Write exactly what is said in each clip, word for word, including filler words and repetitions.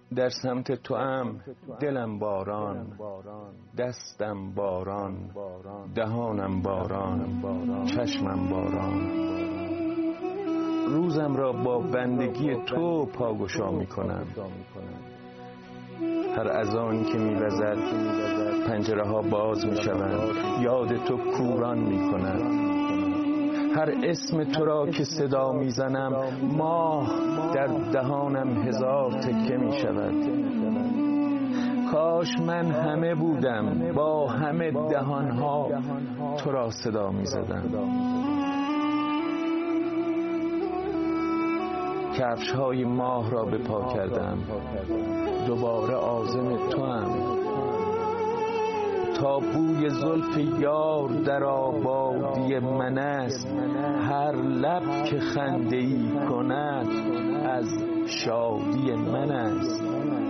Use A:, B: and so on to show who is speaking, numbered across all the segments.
A: در سمت تو ام دلم باران، دستم باران، دهانم باران، چشمم باران. روزم را با بندگی تو پاگشا می کنم. هر اذانی که می وزد پنجره ها باز می شوند، یاد تو کوران می کند. هر اسم تو را که صدا می زنم ماه در دهانم هزار تکه می شود. کاش من همه بودم با همه دهانها تو را صدا می زدم. کفش های ماه را به پا کردم، دوباره عازم تو ام. تا بوی زلف یار در آبادی من است، هر لب که خنده‌ای کند از شادی من است.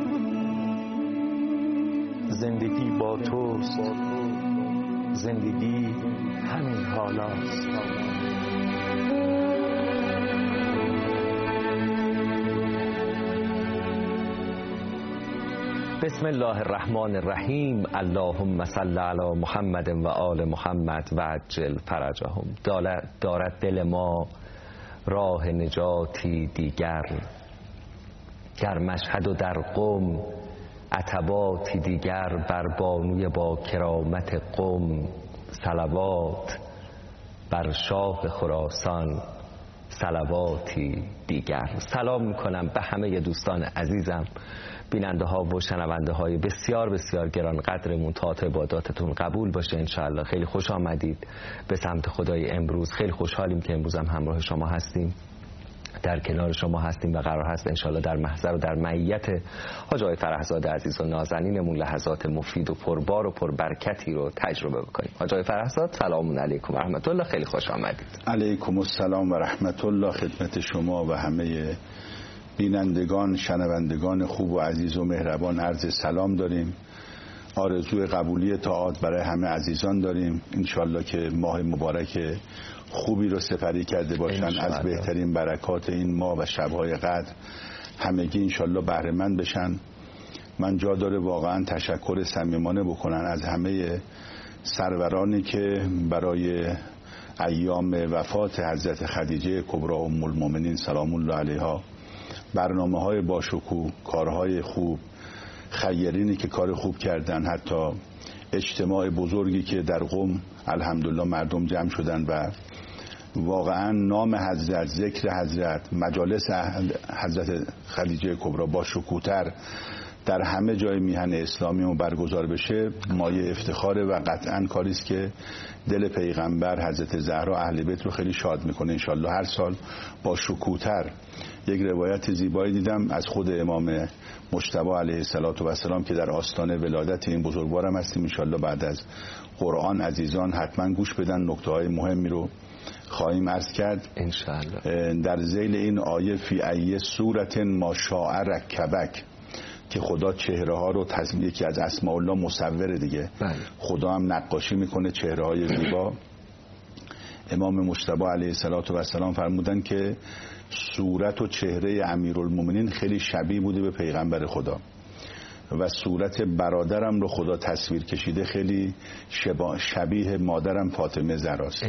A: زندگی با توست، زندگی همین حالاست.
B: بسم الله الرحمن الرحیم. اللهم صل علی محمد و آل محمد و عجل فرجهم. دارد دل ما راه نجاتی دیگر، در مشهد و در قم عتباتی دیگر. بر بانوی با کرامت قم صلوات، بر شاه خراسان صلواتی دیگر. سلام میکنم به همه دوستان عزیزم، بیننده ها و شنونده های بسیار بسیار گران قدرمون. تئاتر عباداتتون قبول باشه انشاءالله. خیلی خوش آمدید به سمت خدای امروز. خیلی خوشحالیم که امروز هم همراه شما هستیم، در کنار شما هستیم و قرار هست انشاءالله در محضر و در معیت حاج آقای فرحزاده عزیز و نازنینمون لحظات مفید و پربار و پربرکتی رو تجربه بکنیم. حاج آقای فرحزاده سلام علیکم و رحمت الله. خیلی خوش آمدید.
C: علیکم السلام و رحمت الله خدمت شما و همه بینندگان شنوندگان خوب و عزیز و مهربان عرض سلام داریم. آرزوی قبولی طاعات برای همه عزیزان داریم. انشالله که ماه مبارک خوبی رو سپری کرده باشن، از بهترین برکات این ماه و شبهای قدر همگی انشالله بهره مند بشن. من جا داره واقعا تشکر صمیمانه بکنن از همه سرورانی که برای ایام وفات حضرت خدیجه کبری ام المؤمنین سلام الله علیها برنامه های باشکوه، کارهای خوب، خیرینی که کار خوب کردن، حتی اجتماع بزرگی که در قم الحمدلله مردم جمع شدن و واقعا نام حضرت، ذکر حضرت، مجالس حضرت خدیجه کبری باشکوه‌تر در همه جای میهن اسلامی برگزار بشه مایه افتخاره و قطعا کاری است که دل پیغمبر حضرت زهرا اهل بیت رو خیلی شاد میکنه. انشالله هر سال با شکوه‌تر. یک روایت زیبایی دیدم از خود امام مجتبی علیه السلام که در آستانه ولادت این بزرگوارم هستیم. انشالله بعد از قرآن عزیزان حتما گوش بدن، نکته های مهمی رو خواهیم عرض کرد انشالله. در ذیل این آیه فی ای صورت ما شاء رکبک، که خدا چهره ها رو تصویر، یکی از اسماء الله مصوره دیگه بله. خدا هم نقاشی میکنه چهره های زیبا. امام مجتبی علیه السلام فرمودن که صورت و چهره امیرالمومنین خیلی شبیه بوده به پیغمبر خدا و صورت برادرم رو خدا تصویر کشیده خیلی شبیه مادرم فاطمه زهراست.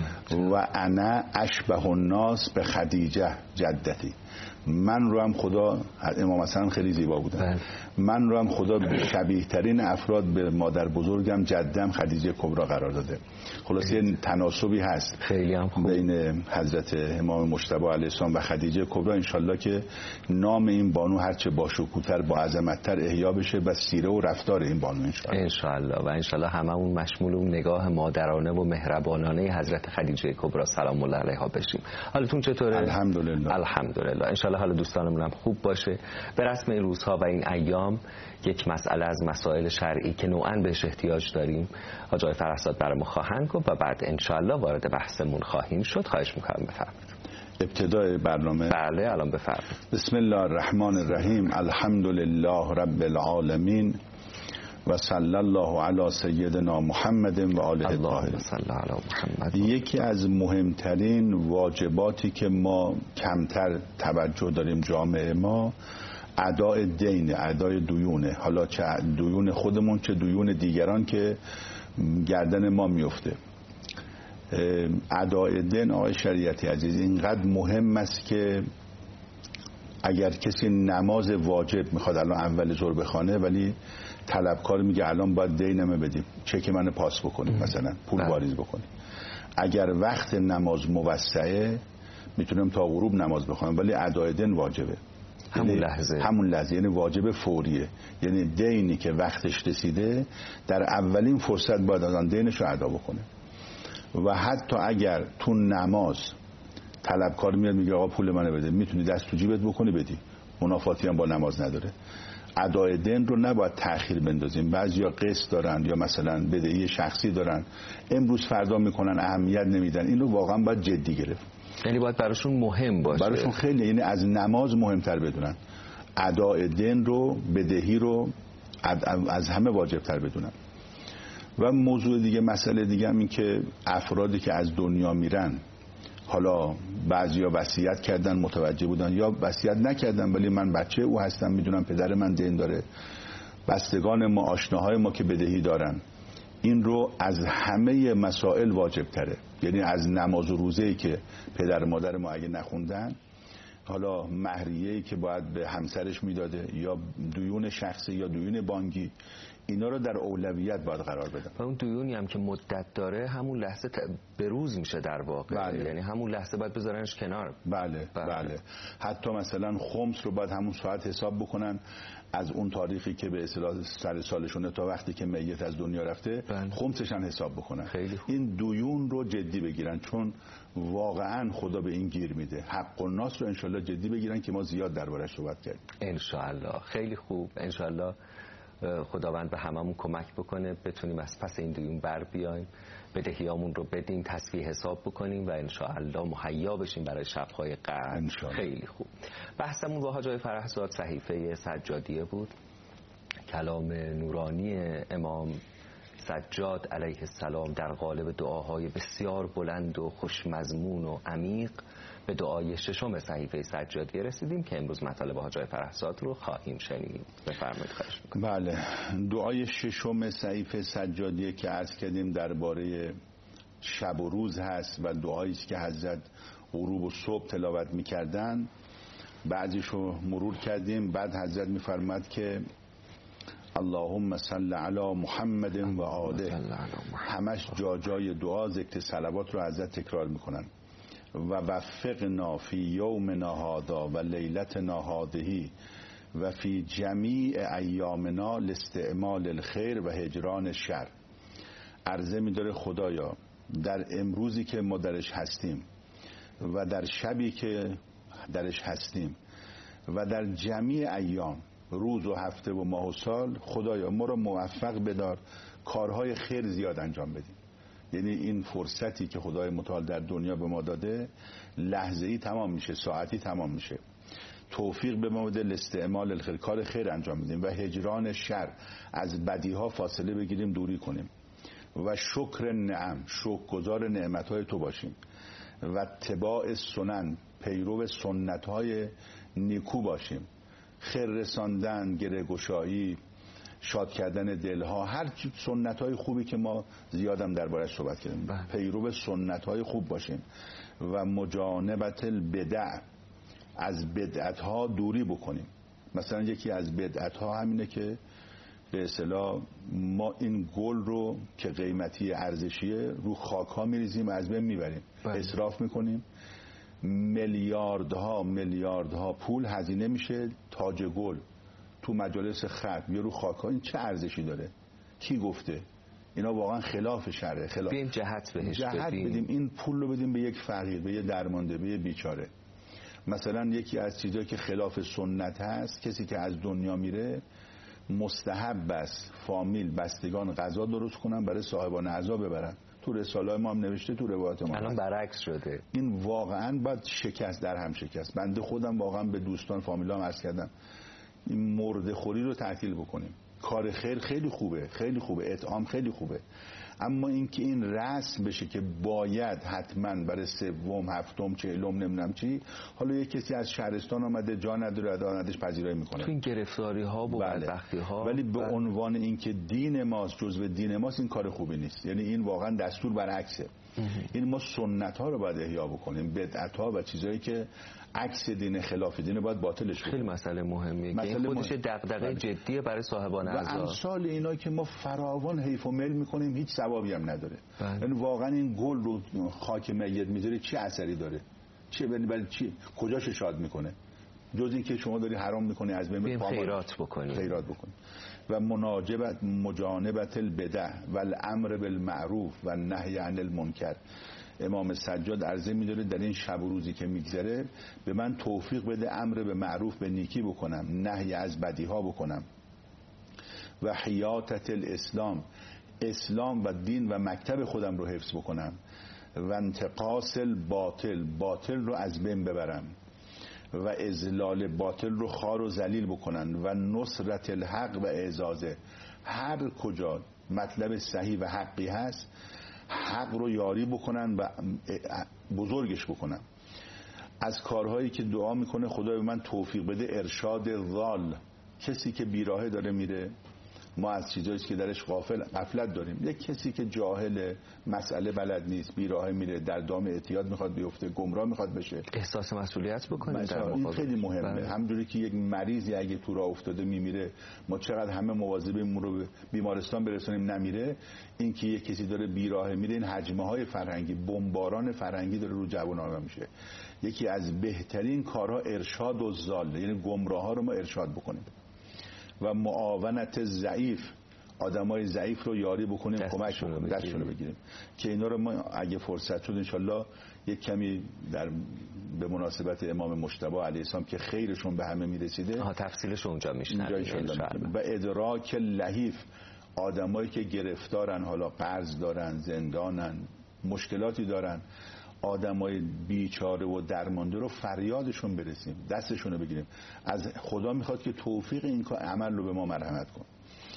C: و انا اشبه الناس به خدیجه جدتی، من رو هم خدا، امام حسن خیلی زیبا بودن، من رو هم خدا شبیه ترین افراد به مادر بزرگم جدم خدیجه کبری قرار داده. خلاص یه تناسبی هست خیلی هم خوب بین حضرت امام مجتبی علیه السلام و خدیجه کبری. انشالله که نام این بانو هرچه باشکوه‌تر با عظمت‌تر احیا بشه و سیره و رفتار این بانو انشالله انشالله و انشالله هممون مشمول اون نگاه مادرانه و مهربانانه حضرت خدیجه کبری سلام الله علیها بشیم. حالتون چطوره؟ الحمدلله
B: الحمدلله. انشالله حال دوستانمون هم خوب باشه. به رسم این روزها و این ایام یک مسئله از مسائل شرعی که نوعاً بهش احتیاج داریم حاج آقای فرحزاده برامون خواهند گفت و بعد انشالله وارد بحثمون خواهیم شد. خواهش میکنم بفرمایید.
C: ابتدای برنامه
B: بله الان بفرمایید.
C: بسم الله الرحمن الرحیم. الحمدلله رب العالمین و صلی الله علی سیدنا محمد و آله الطاهرین. یکی از مهمترین واجباتی که ما کمتر توجه داریم جامعه ما ادای دین، ادای دیونه، حالا چه دیون خودمون چه دیون دیگران که گردن ما میفته. ادای دین آقای شریعتی عزیز اینقدر مهم است که اگر کسی نماز واجب میخواد الان اول ظهر بخونه ولی طلبکار میگه الان باید دینمه بدیم، چک منو پاس بکنیم، مثلا پول واریز بکنیم، اگر وقت نماز موسعه میتونم تا غروب نماز بخونم ولی ادای دین واجبه،
B: همون لحظه
C: همون لحظه، یعنی واجب فوریه، یعنی دینی که وقتش رسیده در اولین فرصت باید آن دینش رو ادا بکنه. و حتی اگر تو نماز طلبکار میاد میگه آقا پول منو بده، میتونی دست تو جیبت بکنی بدی، منافاتی هم با نماز نداره. ادای دین رو نباید تأخیر بندازیم. بعضیا قسط دارن یا مثلا بدهی شخصی دارن، امروز فردا میکنن، اهمیت نمیدن. این رو واقعا باید جدی گرفت،
B: یعنی باید براشون مهم باشه،
C: براشون خیلی، یعنی از نماز مهمتر بدونن، ادای دین رو، بدهی رو از همه واجبتر بدونن. و موضوع دیگه، مسئله دیگه هم این که افرادی که از دنیا میرن، حالا بعضیا وصیت کردن متوجه بودن یا وصیت نکردن ولی من بچه او هستم، میدونم پدر من دین داره، بستگان ما، آشناهای ما که بدهی دارن، این رو از همه مسائل واجب تره. یعنی از نماز و روزه‌ای که پدر مادر ما اگه نخوندن، حالا مهریه‌ای که باید به همسرش میداده یا دیون شخصی یا دیون بانکی، اینا رو در اولویت باید قرار بدن.
B: و اون دیونی هم که مدت داره همون لحظه بروز میشه در واقع.
C: بله.
B: یعنی همون لحظه باید بذارنش کنار.
C: بله. بله بله حتی مثلا خمس رو باید همون ساعت حساب بکنن، از اون تاریخی که به اصطلاح سر سالشونه تا وقتی که میت از دنیا رفته، بله. خمسش هم حساب بکنن.
B: خیلی
C: این دیون رو جدی بگیرن، چون واقعا خدا به این گیر میده. حق الناس رو انشالله جدی بگیرن که ما زیاد دربارش صحبت کردیم.
B: انشالله. خیلی خوب. انشالله خداوند به هممون کمک بکنه بتونیم از پس این دیون بر بیایم، بدهیامون رو بدیم، تصفیه حساب بکنیم و انشاءالله مهیا بشیم برای شب‌های قدر. خیلی خوب. بحثمون با حاج آقای فرحزاد صحیفه سجادیه بود. کلام نورانی امام سجاد علیه السلام در قالب دعاهای بسیار بلند و خوشمضمون و عمیق به دعای ششم صحیفه سجادیه رسیدیم که امروز مطالب حاج آقای فرحزاد رو خواهیم شنید. بفرمایید. خواهش می‌کنم.
C: بله، دعای ششم صحیفه سجادیه که عرض کردیم درباره شب و روز هست و دعایی است که حضرت غروب و صبح تلاوت می‌کردن. بعضیشو مرور کردیم. بعد حضرت می‌فرماد که اللهم صل علی محمد و آله، همش جا جای دعا ذکر صلوات رو حضرت تکرار میکنن. و وفقنا فی یومنا هذا و لیلتنا هذه و فی جمیع ایامنا لاستعمال الخیر و هجران الشر. عرضه می‌داره خدایا در امروزی که ما درش هستیم و در شبی که درش هستیم و در جمیع ایام، روز و هفته و ماه و سال، خدایا ما رو موفق بدار کارهای خیر زیاد انجام بدیم. یعنی این فرصتی که خدای متعال در دنیا به ما داده لحظه‌ای تمام میشه، ساعتی تمام میشه. توفیق به ما بده لاستعمال الخیر، کار خیر انجام بدیم و هجران شر، از بدیها فاصله بگیریم، دوری کنیم و شکر نعم، شکرگزار نعمتهای تو باشیم و اتباع سنن، پیرو سنتهای نیکو باشیم، خیر رساندن، گره گشایی، شاد کردن دلها، هر سنت‌های خوبی که ما زیادم دربارش صحبت کردیم، پیرو سنت‌های خوب باشیم و مجانبت البدع، از بدعت‌ها دوری بکنیم. مثلا یکی از بدعت‌ها همینه که به اصطلاح ما این گل رو که قیمتی ارزشیه رو خاک‌ها می‌ریزیم و از بین می‌بریم، اسراف می‌کنیم. میلیاردها میلیاردها پول هزینه میشه تاج گل تو مجالس ختم یا رو خاک‌ها. این چه ارزشی داره؟ کی گفته؟ اینا واقعا خلاف شرع. خلاف
B: بیم جهت بهش
C: جهت بدیم. بدیم این پول رو بدیم به یک فقیر، به یک درمانده، به یک بیچاره. مثلا یکی از چیزایی که خلاف سنت هست، کسی که از دنیا میره مستحب است فامیل بستگان غذا درست کنن برای صاحبان عزا ببرن. تو رساله ما هم نوشته، تو روایات ما
B: الان برعکس شده.
C: این واقعا باید شکست در هم شکست. بنده خودم واقعا به دوستان فامیلام عرض کردم این مرده خوری رو تعطیل بکنیم. کار خیر خیلی خوبه، خیلی خوبه، اطعام خیلی خوبه، اما اینکه این رسم بشه که باید حتما برای سوم هفتم چهلم نمیدونم چی، حالا یک کسی از شهرستان آمده جا نداره ندش پذیرایی میکنه
B: تو این گرفتاری ها و
C: بله.
B: بدبختی ها،
C: ولی به
B: بله.
C: عنوان اینکه دین ماست جزء دین ماست، این کار خوبی نیست. یعنی این واقعا دستور برعکسه. این ما سنت ها رو باید احیا بکنیم، بدعت ها و چیزایی که عکس دین خلاف دین باید باطلش کنیم.
B: خیلی مسئله مهمیه که این خودش دغدغه جدیه برای صاحبان اعضا.
C: و امثال اینا که ما فراوان حیف و میل میکنیم هیچ ثوابی هم نداره. یعنی واقعا این گل رو خاک میت میذاره چه اثری داره؟ چه برای چی؟ کجاش شاد میکنه؟ جز این که شما داری حرام میکنی از بین
B: خیرات بکنی
C: خیرات بکنی و مناجبت مجانبت البدع و الامر بالمعروف و نهی عن المنکر. امام سجاد عرضه می‌داره در این شب و روزی که میگذره به من توفیق بده امر به معروف به نیکی بکنم، نهی از بدیها بکنم و حیاتت الاسلام، اسلام و دین و مکتب خودم رو حفظ بکنم و انتقاص الباطل، باطل رو از بین ببرم و ازلال باطل رو خار و ذلیل بکنن و نصرت الحق و اعزازه. هر کجا مطلب صحیح و حقی هست حق رو یاری بکنن و بزرگش بکنن. از کارهایی که دعا میکنه خدا به من توفیق بده ارشاد ضال، کسی که بیراهه داره میره، ما از چیزایی که درش غافل غفلت داریم. یک کسی که جاهل مسئله بلد نیست بیراهه میره در دام اعتیاد میخواد بیفته، گمراه میخواد بشه،
B: احساس مسئولیت بکنه.
C: این خیلی مهمه. همونجوری که یک مریضی اگه تو راه افتاده میمیره ما چقدر همه مواظبیم رو به بیمارستان برسونیم نمیره، این که یک کسی داره بیراهه میره، این حجمه های فرهنگی، بمباران فرهنگی داره رو جوانان میشه. یکی از بهترین کارها ارشاد و ضال، یعنی گمراه ها رو ما ارشاد بکنیم و معاونت ضعیف، آدمای ضعیف رو یاری بکنیم، کمک بکنیم، دستشون رو بگیریم. که اینا رو ما اگه فرصت شد انشالله یک کمی در به مناسبت امام مجتبی علیه السلام که خیرشون به همه میرسیده
B: ها تفصیلش اونجا میشنویم
C: و ادراک لحیف، آدمایی که گرفتارن، حالا قرض دارن، زندانن، مشکلاتی دارن، آدمای بیچاره و درمانده رو فریادشون برسیم، دستشون رو بگیریم. از خدا میخواد که توفیق این عمل رو به ما مرحمت کن.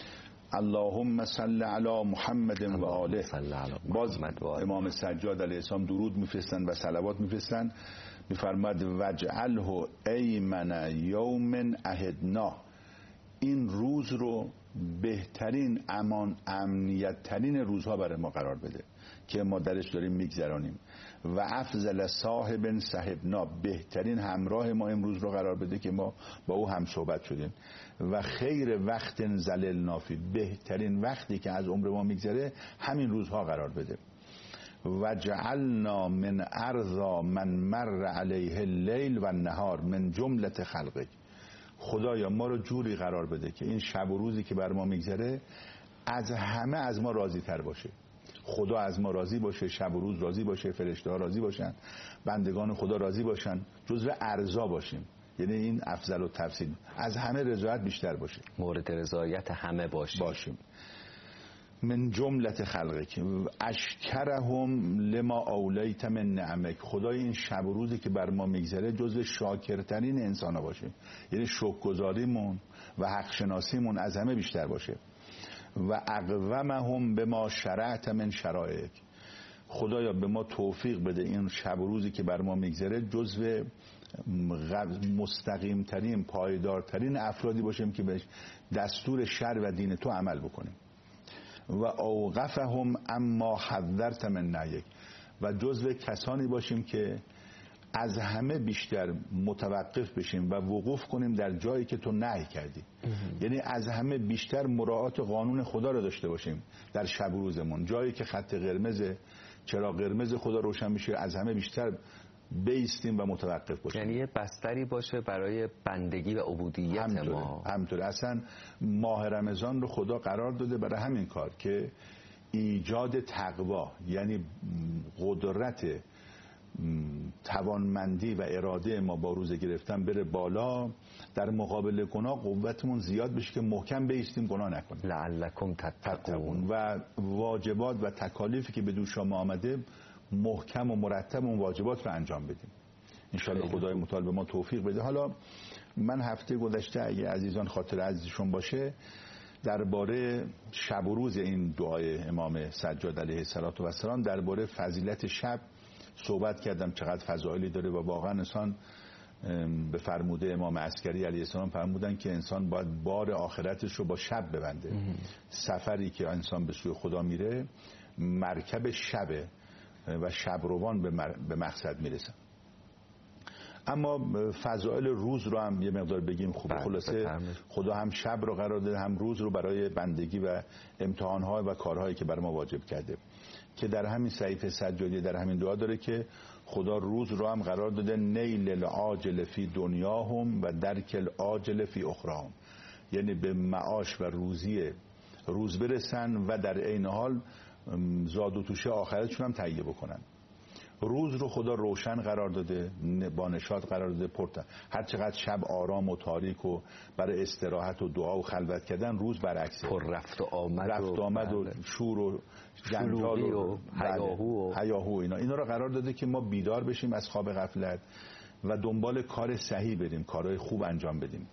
C: اللهم صل علی محمد و آله. باز امام سجاد علیه السلام درود میفرستن و صلوات میفرستن، میفرماد وجعله ایمن یوم اهدنا، این روز رو بهترین امان امنیت ترین روزها برای ما قرار بده که ما درش داریم میگذرانیم و افضل صاحب صاحبنا، بهترین همراه ما امروز رو قرار بده که ما با او هم صحبت شدیم و خیر وقت زللنا فی، بهترین وقتی که از عمر ما میگذره همین روزها قرار بده و جعلنا من ارضا من مر علیه اللیل و النهار من جملت خلقک، خدایا ما رو جوری قرار بده که این شب و روزی که بر ما میگذره از همه از ما راضی تر باشه، خدا از ما راضی باشه، شب و روز راضی باشه، فرشته ها راضی باشن، بندگان خدا راضی باشن، جزو ارضا باشیم، یعنی این افضل و تفضیل، از همه رضایت بیشتر باشه،
B: مورد رضایت همه باشیم
C: باشیم. من جملت خلقک اشکرهم لما اولیت من نعمک، خدای این شب و روزی که بر ما میگذره جزو شاکرترین انسان ها باشه، یعنی شکرگزاریمون و حق شناسیمون از همه بیشتر باشه. و اقومهم به ما شرعت من شرائک، خدایا به ما توفیق بده این شب و روزی که بر ما میگذره جزو مستقیم ترین پایدارترین افرادی باشیم که به دستور شرع و دین تو عمل بکنیم. و اوقفهم اما حذرت من نهیک، و جزو کسانی باشیم که از همه بیشتر متوقف بشیم و وقوف کنیم در جایی که تو نهی کردی، یعنی از همه بیشتر مراعات قانون خدا رو داشته باشیم در شب و روزمون، جایی که خط قرمز چراغ قرمز خدا روشن میشه از همه بیشتر بیستیم و متوقف باشیم،
B: یعنی یه بستری باشه برای بندگی و عبودیت
C: همطوره.
B: ما.
C: همطوره. اصلا ماه رمضان رو خدا قرار داده برای همین کار که ایجاد تقوا، یعنی قدرت توانمندی و اراده ما با روزه گرفتن بره بالا، در مقابل گناه قوتمون زیاد بشه که محکم بیستیم گناه نکنیم.
B: لعلکم تتقون.
C: و واجبات و تکالیفی که به دوش ما آمده محکم و مرتب اون واجبات رو انجام بدیم. انشاءالله خدای متعال به ما توفیق بده. حالا من هفته گذشته اگه عزیزان خاطر عزیزشون باشه درباره شب و روز این دعای امام سجاد علیه السلام درباره فضیلت شب صحبت کردم، چقدر فضایلی داره و واقعا انسان به فرموده امام عسکری علیه السلام فرمودن که انسان باید بار آخرتش رو با شب ببنده. سفری که انسان به سوی خدا میره مرکب شبه و شبروان به مقصد میرسن. اما فضائل روز رو هم یه مقدار بگیم خوبه. خلاصه خدا هم شب رو قرار داده هم روز رو برای بندگی و امتحان‌ها و کارهایی که برای ما واجب کرده، که در همین صحیفه سجادی در همین دعا داره که خدا روز رو هم قرار داده نیل العاجل فی دنیاهم و درک العاجل فی اخراهم، یعنی به معاش و روزی روز برسن و در عین حال زاد و توشه آخرتشون هم تهیه بکنن. روز رو خدا روشن قرار داده، با نشاط قرار داده، پرت. هر چقدر شب آرام و تاریک و برای استراحت و دعا و خلوت کردن، روز برعکسه،
B: پر رفت و آمد
C: رفت و آمد و شور و جنجال و هیاهو و هیاهو اینا اینا رو قرار داده که ما بیدار بشیم از خواب غفلت و دنبال کار صحیح بریم، کارهای خوب انجام بدیم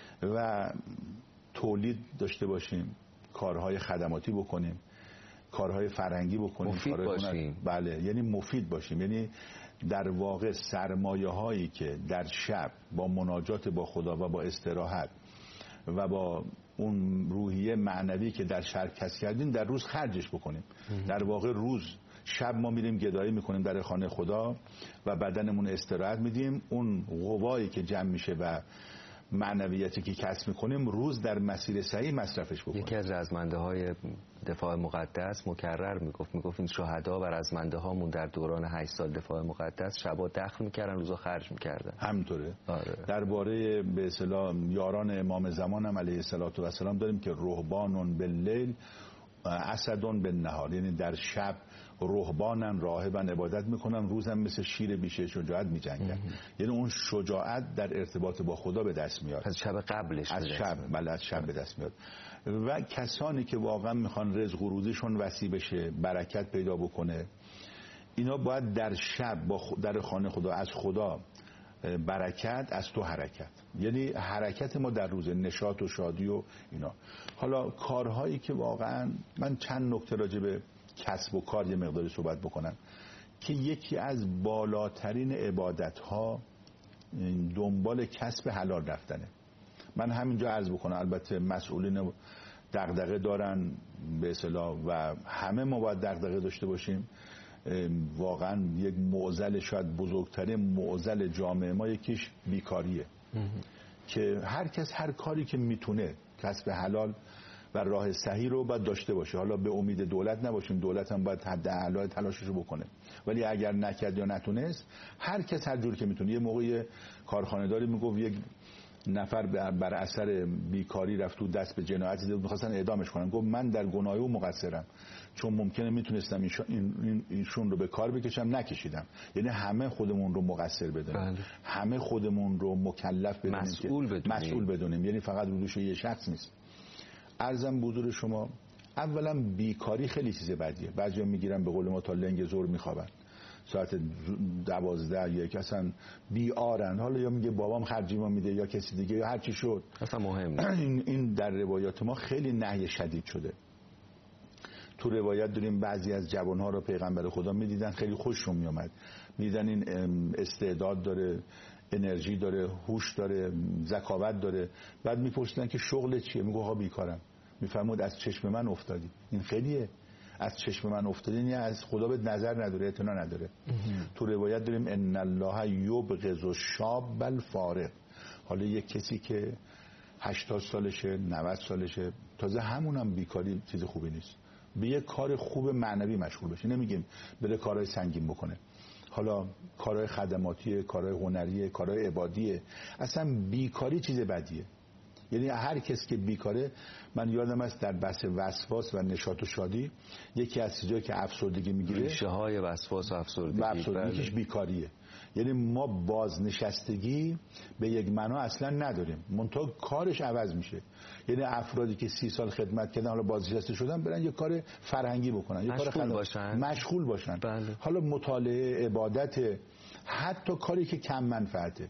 C: و تولید داشته باشیم، کارهای خدماتی بکنیم، کارهای فرهنگی بکنیم،
B: مفید باشیم.
C: بله، یعنی مفید باشیم. یعنی در واقع سرمایه هایی که در شب با مناجات با خدا و با استراحت و با اون روحیه معنوی که در شب کسب کردیم در روز خرجش بکنیم. در واقع روز شب ما میریم گدایی میکنیم در خانه خدا و بدنمون استراحت میدیم، اون قوایی که جمع میشه و معنویتی که کسب میکنیم روز در مسیر صحیح مصرفش بکنیم.
B: یکی از رزمنده های دفاع مقدس مکرر میگفت میگفت این شهدا و رزمنده هامون در دوران هشت سال دفاع مقدس شبا دخل میکردن، روزا خرج میکردن.
C: همینطوره.
B: آره.
C: درباره به اصطلاح یاران امام زمان هم علیه السلام داریم که رهبانون باللیل اسدون بالنهار، یعنی در شب رهبانن راهبن عبادت میکنن، روزم مثل شیر بیشه شجاعت میجنگن. یعنی اون شجاعت در ارتباط با خدا به دست میاد
B: از شب قبلش،
C: از شب بله از شب به دست میاد. و کسانی که واقعا میخوان رزق و روزیشون وسیع بشه، برکت پیدا بکنه، اینا باید در شب با در خانه خدا از خدا برکت، از تو حرکت، یعنی حرکت ما در روز نشاط و شادی و اینا. حالا کارهایی که واقعا من چند نکته راجع به کسب و کار یه مقداری صحبت بکنم که یکی از بالاترین عبادت‌ها دنبال کسب حلال رفتنه. من همینجا عرض بکنم، البته مسئولین دغدغه دارن به اصطلاح و همه ما باید دغدغه داشته باشیم. واقعا یک معضل، شاید بزرگترین معضل جامعه ما یکیش بیکاریه که هر کس هر کاری که میتونه کسب حلال و راه صحیح رو باید داشته باشه. حالا به امید دولت نباشیم، دولت هم باید حد اعلای تلاشش رو بکنه، ولی اگر نکرد یا نتونست هر کس هر جور که میتونه. یه موقعی کارخانه داری میگفت یک نفر بر اثر بیکاری رفت و دست به جنایتی زد، می‌خواستن اعدامش کنن. گفت من در گناه او مقصرم، چون ممکنه میتونستم این ایشون رو به کار بکشم، نکشیدم. یعنی همه خودمون رو مقصر بدونیم. بله. همه خودمون رو مکلف بدونیم،
B: مسئول بدونیم.
C: مسئول بدونیم. یعنی فقط رو دوش یه شخص نیست. عرضم به حضور شما، اولا بیکاری خیلی چیز بدیه. بعضیا میگیرن به قول ما تا لنگ زور میخوابن، ساعت دوازده یا یک اصلا بیارن، حالا یا میگه بابام خرجی ما میده یا کسی دیگه یا هر چی شد،
B: اصلا مهم نیست.
C: این, این در روایات ما خیلی نهی شدید شده. تو روایت داریم بعضی از جوانها رو پیغمبر خدا میدیدن خیلی خوششون میومد، میدیدن این استعداد داره، انرژی داره، هوش داره، ذکاوت داره. بعد میپرسیدن که شغل چیه؟ میگه آقا بیکارم. میفرمود از چشم من افتادی. این خیلیه، از چشم من افتادی، یعنی از خدا به نظر نداره، اعتنا نداره. تو روایت داریم ان الله یبغض الشاب الفارغ. حالا یک کسی که هشتاد سالشه، نود سالشه، تازه همونم بیکاری چیز خوبی نیست. به یک کار خوب معنوی مشغول بشه. نمیگیم بره کارهای سنگین بکنه، حالا کارهای خدماتی، کارهای هنری، کارهای عبادیه. اصلا بیکاری چیز بدیه. یعنی هر کس که بیکاره، من یادم است در بحث وسواس و نشاط و شادی یکی از چیزایی که افسردگی میگیره،
B: ریشه های وسواس و افسردگی،
C: و افسردگیش بیکاریه. یعنی ما بازنشستگی به یک معنا اصلا نداریم، منتها کارش عوض میشه. یعنی افرادی که سی سال خدمت کردن حالا بازنشسته شدن، برن یه کار فرهنگی بکنن، یه
B: مشغول
C: کار
B: باشن.
C: مشغول باشن.
B: بله.
C: حالا مطالعه، عبادت، حتی کاری که کم منفعته.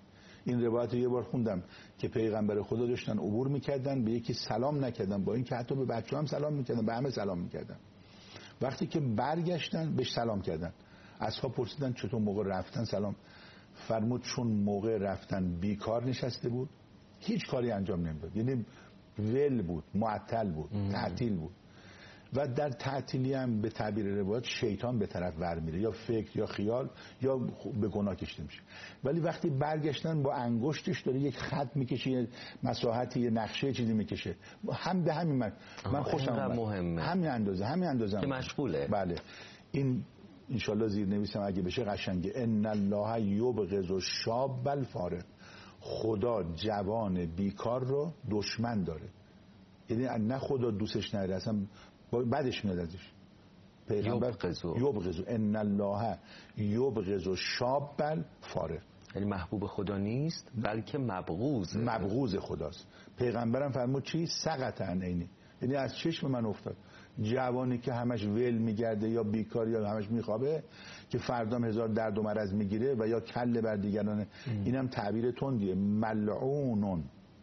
C: این روایت یه بار خوندم که پیغمبر خدا داشتن عبور میکردن، به یکی سلام نکردن، با اینکه حتی به بچه‌ها هم سلام میکردن، به همه سلام میکردن. وقتی که برگشتن بهش سلام کردن، اصحاب پرسیدن چطور موقع رفتن سلام؟ فرمود چون موقع رفتن بیکار نشسته بود، هیچ کاری انجام نمیداد، یعنی ول بود، معطل بود، تعطیل بود. و در تعطیلی هم به تعبیر روایات شیطان به طرف ور میره، یا فکر یا خیال یا به گناه کشیده میشه. ولی وقتی برگشتن با انگشتش داره یک خط میکشه، یه مساحتی، یه نقشه چیزی میکشه، هم به همین من من خوشم اومد، همین اندازه همین اندازه
B: که مشغوله.
C: بله این انشالله زیر نویسم اگه بشه قشنگه. ان الله یبغض الشاب الفارغ، خدا جوان بیکار رو دشمن داره، یعنی نه خدا دوستش نداره، اصلا بعدش میاد ازش. پیغمبر یبغض ان الله یبغض الشاب الفارغ،
B: یعنی محبوب خدا نیست بلکه مبغوض
C: مبغوض خداست. پیغمبرم فرمود چی؟ سقط عن عینی، یعنی از چشم من افتاد. جوانی که همش ول میگرده یا بیکار یا همش میخوابه که فردام هزار درد و مرض میگیره و یا کله بر دیگرانه، اینم تعبیر تندیه. ملعون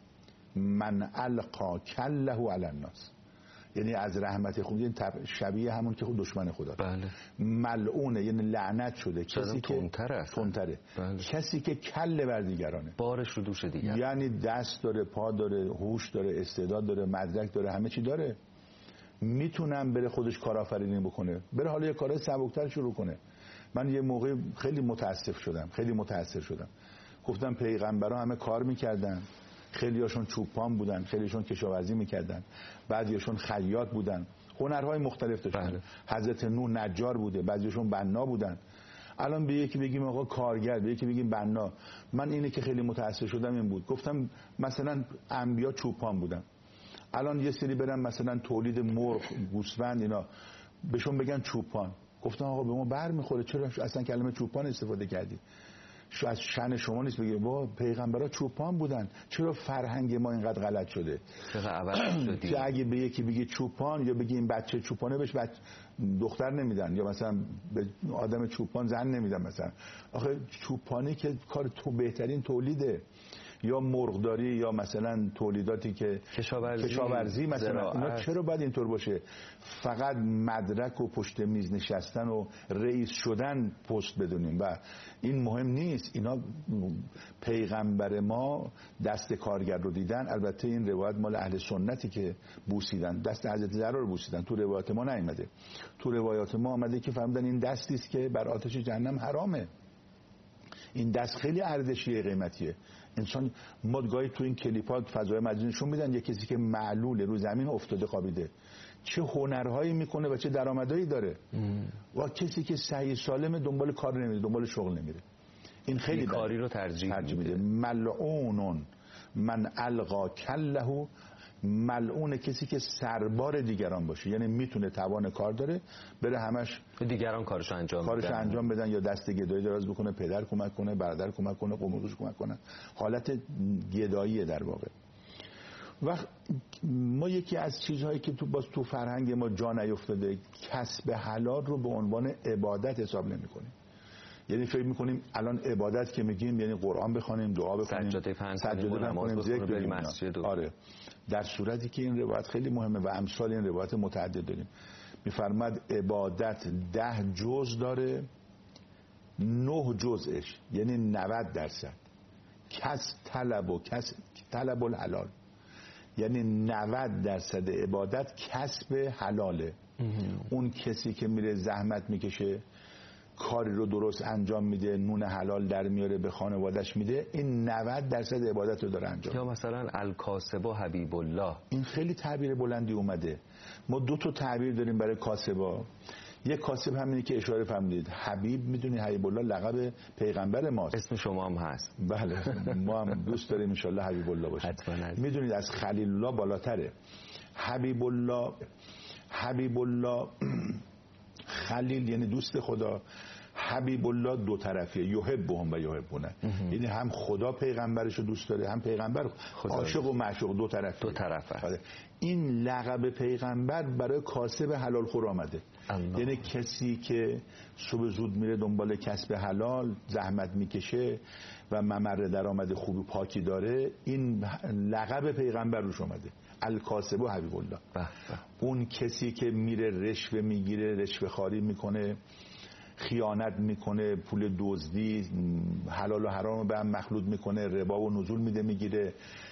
C: من القا کله علی الناس، یعنی از رحمت خدا شبیه همون که خود دشمن خدا.
B: بله.
C: ملعونه یعنی لعنت شده کسی که
B: تندتره
C: تندتره. بله. کسی که کله بر دیگرانه،
B: بارش رو دوش دیگر،
C: یعنی دست داره، پا داره، هوش داره، استعداد داره، مدرک داره، همه چی داره، میتونم بره خودش کارآفرینی بکنه، بره حالا یه کارهای سبکتر شروع کنه. من یه موقع خیلی متاسف شدم خیلی متاسف شدم گفتم پیغمبرا همه کار میکردن، خیلیاشون چوپان بودن، خیلیشون کشاورزی میکردن، بعضیاشون خیاط بودن، هنرهای مختلف داشتن. بله. حضرت نوح نجار بوده، بعضیاشون بنا بودن. الان به یکی بگیم آقا کارگر، به یکی بگیم بنا. من اینه که خیلی متاسف شدم این بود، گفتم مثلا انبیا چوپان بودن، الان یه سری برن مثلا تولید مرغ، گوسفند، اینا بهشون بگن چوپان. گفتم آقا به ما بر میخوره، چرا اصلا کلمه چوپان استفاده کردی؟ از شأن شما نیست بگید با پیغمبرها چوپان بودن، چرا فرهنگ ما اینقدر غلط شده؟
B: چرا عوض شدی؟
C: که اگه به یکی بگی چوپان یا بگی این بچه چوپانه، بهش بچه دختر نمیدن، یا مثلا به آدم چوپان زن نمیدن. مثلا آخه چوپانی که کار تو بهترین تولیده، یا مرغداری یا مثلا تولیداتی که
B: کشاورزی,
C: کشاورزی مثلا، اینا چرا باید اینطور باشه؟ فقط مدرک و پشت میز نشستن و رئیس شدن پست بدونیم و این مهم نیست. اینا پیغمبر ما دست کارگر رو دیدن. البته این روایت مال اهل سنتی که بوسیدن، دست حضرت زهرا رو بوسیدن، تو روایات ما نیامده. تو روایات ما آمده که فهمیدن این دستی است که بر آتش جهنم حرامه. این دست خیلی ارزشیه، قیمتیه. انسان ما گاهی تو این کلیپات فضای مجازی نشون میدن یه کسی که معلول رو زمین افتاده خوابیده، چه هنرهایی میکنه و چه درآمدایی داره. ام. و کسی که صحیح سالم دنبال کار نمیره، دنبال شغل نمیره. این خیلی
B: کاری رو ترجیح میده.
C: ملعون من القا کله، ملعون کسی که سربار دیگران باشه، یعنی میتونه توان کار داره، بره همش
B: دیگران کارشو انجام
C: کارشو بدن. انجام بدن یا دست گدایی دراز بکنه، پدر کمک کنه، برادر کمک کنه، قومش کمک کنه، حالت گداییه در واقع. و ما یکی از چیزهایی که تو باز تو فرهنگ ما جا نیفتاده، کسب حلال رو به عنوان عبادت حساب نمی‌کنیم. یعنی فکر میکنیم الان عبادت که میگیم یعنی قرآن بخوانیم، دعا بخونیم،
B: سجاده کنیم، ذکر بریم مسجد.
C: آره، در صورتی که این روایت خیلی مهمه و امثال این روایت متعدد داریم. میفرماد عبادت ده جز داره، نه جزش یعنی نود درصد کس طلب و کس طلب الحلال، یعنی نود درصد عبادت کسب حلاله. اون کسی که میره زحمت میکشه، کاری رو درست انجام میده، نون حلال در میاره به خانوادش میده، این نود درصد عبادت رو داره انجام.
B: یا مثلا الکاسب و حبیب الله،
C: این خیلی تعبیر بلندی اومده. ما دو تا تعبیر داریم برای کاسبا. یک کاسب همینی که اشاره فرمودید، حبیب، میدونی حبیب الله لقب پیغمبر ماست،
B: اسم شما هم هست.
C: بله، ما هم دوست داریم ان شاء الله حبیب الله باشه. میدونید از خلیل الله بالاتره. حبیب الله، حبیب الله خلیل یعنی دوست خدا، حبیب الله دو طرفیه، یحبهم و یحبونه، یعنی هم خدا پیغمبرش رو دوست داره، هم پیغمبر عاشق و معشوق، دو طرف
B: دو طرفه.
C: این لقب پیغمبر برای کاسب حلال خور آمده. الله. یعنی کسی که صبح زود میره دنبال کسب حلال، زحمت میکشه و ممر درآمد خوبی پاکی داره، این لقب پیغمبر روش اومده، الکاسب و حبیب الله. اون کسی که میره رشوه میگیره، رشوه خواری میکنه، خیانت میکنه، پول دزدی، حلال و حرام رو به هم مخلوط میکنه، ربا و نزول میده میگیره،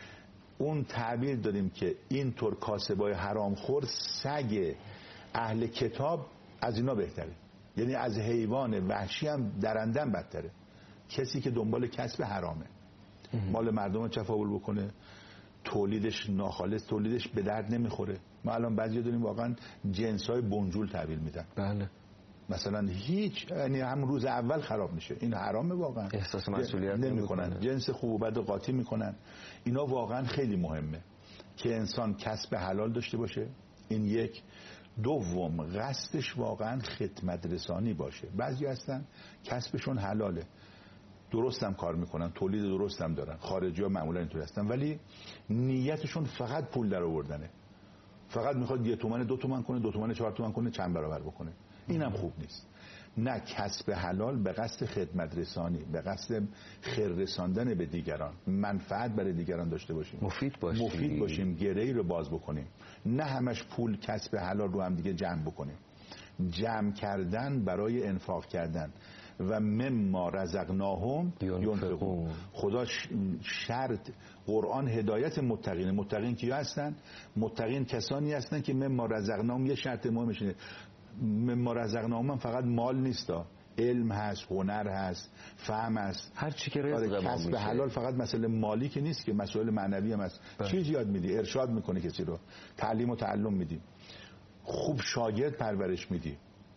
C: اون تعبیر داریم که اینطور کاسبای حرام خور سگ اهل کتاب از اینا بهتره، یعنی از حیوان وحشی هم درندن بدتره. کسی که دنبال کسب حرامه، مال مردم تفاول بکنه، تولیدش ناخالص، تولیدش به درد نمیخوره. ما الان بعضی داریم واقعا جنسای بنجول تحویل میدن.
B: بله.
C: مثلا هیچ، یعنی هم روز اول خراب میشه. این حرامه واقعا.
B: احساس مسئولیت
C: نمیکنن، جنس خوب و بد قاطی میکنن. اینا واقعا خیلی مهمه که انسان کسب حلال داشته باشه. این یک. دوم، قصدش واقعا خدمت رسانی باشه. بعضی هستن کسبشون حلاله، درستم کار میکنن، تولید درستم دارن، خارجی ها معمولا اینطور هستن، ولی نیتشون فقط پول در آوردنه، فقط میخواد یه تومن دو تومن کنه، دو تومن چهار تومن کنه، چند برابر بکنه. اینم خوب نیست. نه، کسب حلال به قصد خدمت رسانی، به قصد خیر رساندن به دیگران، منفعت برای دیگران داشته باشیم،
B: مفید باشیم،
C: مفید باشیم، گره‌ای رو باز بکنیم، نه همش پول کسب حلال رو هم دیگه جمع بکنیم. جمع کردن برای انفاق کردن و مما رزقناهم ينفقون. خدا شرط، قرآن هدایت متقین. متقین کیا هستن؟ متقین کسانی هستن که مما رزقناهم، یه شرط مهمش اینه، مما رزقناهم فقط مال نیستا، علم هست، هنر هست، فهم هست،
B: هر چی که رزق ما
C: کسب
B: میشه.
C: حلال فقط مسئله مالی که نیست، که مسائل معنوی هم هست. چیز یاد میدی، ارشاد میکنی کسی رو، تعلیم و تعلم میدی، خوب شاگرد پرورش میدی.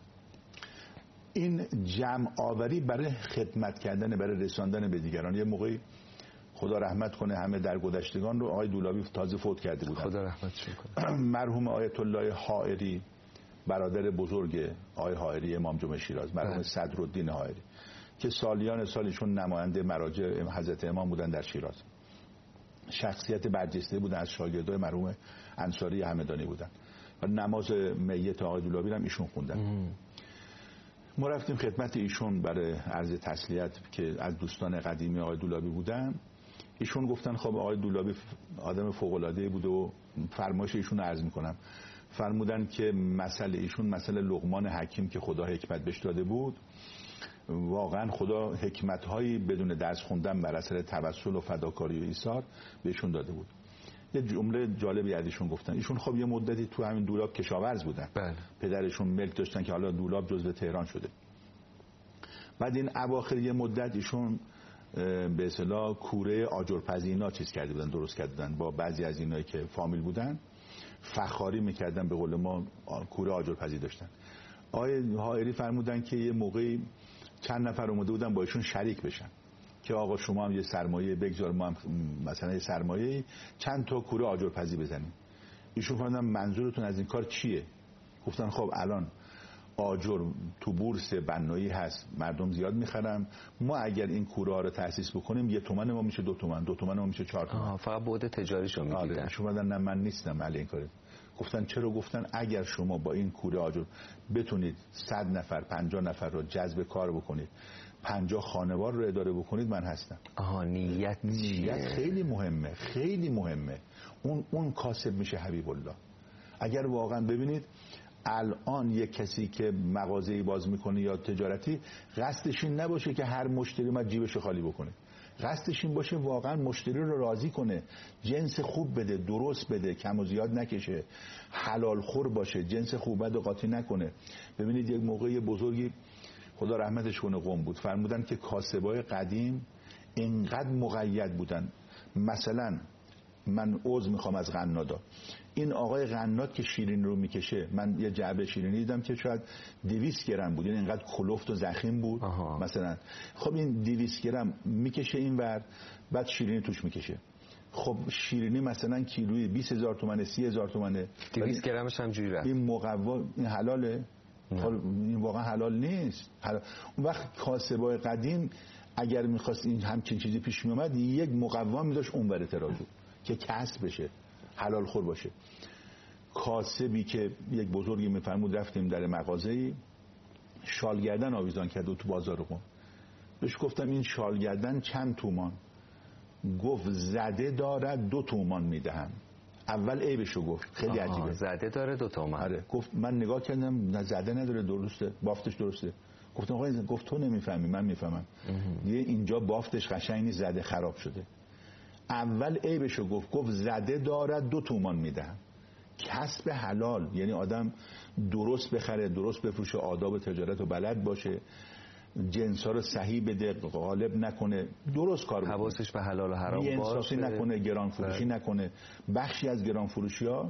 C: این جمع آوری برای خدمت کردن، برای رساندن به دیگران. یه موقعی خدا رحمت کنه همه در گذشتگان رو، آقای دولابی تازه فوت کرده بودن،
B: خدا رحمتش کنه،
C: مرحوم آیت الله حائری، برادر بزرگ آقای حائری امام جمعه شیراز، مرحوم صدرالدین حائری، که سالیان سالشون نماینده مراجع حضرت امام بودن در شیراز، شخصیت برجسته بودن، از شاگردای مرحوم انصاری همدانی بودن و نماز میت آقای دولابی هم ایشون خوندن. ام. ما رفتیم خدمت ایشون برای عرض تسلیت که از دوستان قدیمی آقای دولابی بودن. ایشون گفتن خب آقای دولابی آدم فوق‌العاده‌ای بود و فرمایش ایشون رو عرض میکنم. فرمودن که مسئله ایشون مسئله لقمان حکیم که خدا حکمت بهش داده بود، واقعا خدا حکمت‌هایی بدون درس خوندن بر اثر توسل و فداکاری و ایثار بهشون داده بود. یه جمله جالبی ازشون گفتن. ایشون خب یه مدتی تو همین دولاب کشاورز بودن. بله. پدرشون ملک داشتن که حالا دولاب جزو تهران شده. بعد این اواخر یه مدت ایشون به اصطلاح کوره آجرپزینا چیز کرده بودن، درست کرده بودن با بعضی از اینایی که فامیل بودن، فخاری میکردن، به قول ما کوره آجرپزی داشتن. آقای حائری فرمودن که یه موقعی چند نفر اومده بودن با ایشون شریک بشن که آقا شما هم یه سرمایه بگذار، ما هم مثلا یه سرمایه چند تا کوره آجرپزی بزنیم. ایشون فرمودن منظورتون از این کار چیه؟ گفتن خب الان آجر تو بورس بنایی هست، مردم زیاد میخرن، ما اگر این کوره ها رو تأسیس بکنیم یه تومن ما میشه دو تومن، دو تومن ما میشه چهار تومن.
B: فقط بعد تجاریشو میدیدن.
C: آره. شما نه من نیستم علی این کاره. گفتن چرا؟ گفتن اگر شما با این کوره آجر بتونید صد نفر پنجاه نفر رو جذب کار بکنید، پنجاه خانوار رو اداره بکنید، من هستم.
B: آها، نیت
C: نیت خیلی مهمه، خیلی مهمه. اون اون کاسب میشه حبیب الله. اگر واقعا ببینید الان یک کسی که مغازه‌ای باز میکنه یا تجارتی، قصدش این نباشه که هر مشتری ما جیبش خالی بکنه، قصدش این باشه واقعا مشتری رو راضی کنه، جنس خوب بده، درست بده، کم و زیاد نکشه، حلال خور باشه، جنس خوب بد و قاطی نکنه. ببینید یک موقعی بزرگی خدا رحمتش کنه قم بود، فرمودن که کاسبای قدیم اینقدر مقید بودن. مثلا من عذر میخوام از قنادا، این آقای قناد که شیرین رو میکشه، من یه جعبه شیرینی دیدم که شاید دویست گرم بود، یعنی اینقدر کلفت و زخیم بود. آها. مثلا خب این دویست گرم میکشه این ور، بعد شیرینی توش میکشه. خب شیرینی مثلا کیلویی بیست هزار تومنه، سی هزار تومنه،
B: دویست گرمش هم جوری رفت.
C: این مقوا، این حلاله؟ این واقعا حلال نیست. حلال. اون وقت کاسبای قدیم اگر میخواست این همچین چیزی پیش میومد یک مقوم میداشت اونور ترازو که کسب بشه، حلال خور باشه. کاسبی که یک بزرگی میفرمود رفتیم در مغازه‌ای شالگردن آویزان کرد و تو بازار قم بهش گفتم این شالگردن چند تومان؟ گفت زده دارد دو تومان میدهم. اول عیبشو گفت، خیلی عجیبه.
B: زده داره دو تومان.
C: آره. گفت من نگاه کردم نه زده نداره، درسته، بافتش درسته. گفتم آقا گفت تو نمیفهمی من میفهمم. یه اینجا بافتش قشنگ نیست، زده خراب شده. اول عیبشو گفت، گفت زده دارد دو تومان میدهم. کسب حلال یعنی آدم درست بخره، درست بفروشه، آداب تجارت رو بلد باشه، جنسا رو صحیح بده، غالب نکنه، درست کار بکنه،
B: حواسش به حلال و حرام باشه،
C: نکنه، گران فروشی نکنه. بخشی از گران فروشی ها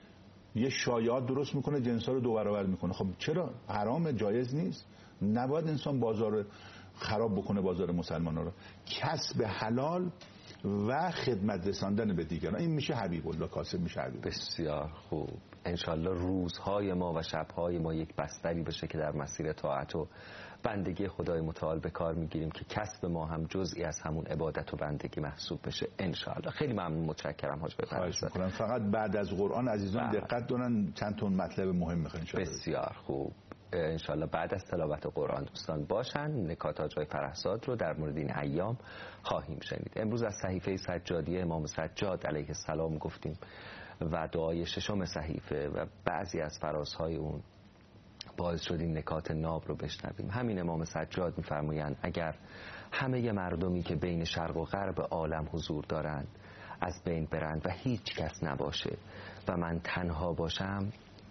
C: یه شایعات درست میکنه، جنسا رو دو برابر میکنه. خب چرا؟ حرام، جایز نیست. نباید انسان بازار خراب بکنه، بازار مسلمان‌ها رو. کسب حلال و خدمت رساندن به دیگران، این میشه حبیب الله، کاسب میشه حبیب الله.
B: بسیار خوب. انشالله روزهای ما و شبهای ما یک بستری بشه که در مسیر طاعت و بندگی خدای متعال به کار میگیریم که کسب ما هم جزئی از همون عبادت و بندگی محسوب بشه انشالله. خیلی ممنون، متشکرم حاج
C: فرزاد. فقط بعد از قرآن عزیزان دقت دارن، چند تا مطلب مهم میخوان انشالله.
B: بسیار خوب. انشالله بعد از تلاوت قرآن دوستان باشن، نکات حاج فرزاد رو در مورد این ایام خواهیم شنید. امروز از صحیفه سجادیه امام سجاد علیه السلام گفتیم و دعای ششم صحیفه و بعضی از فرازهای اون باعث شد این نکات ناب رو بشنویم. همین امام سجاد می‌فرمایند اگر همه مردمی که بین شرق و غرب عالم حضور دارند از بین برند و هیچ کس نباشه و من تنها باشم،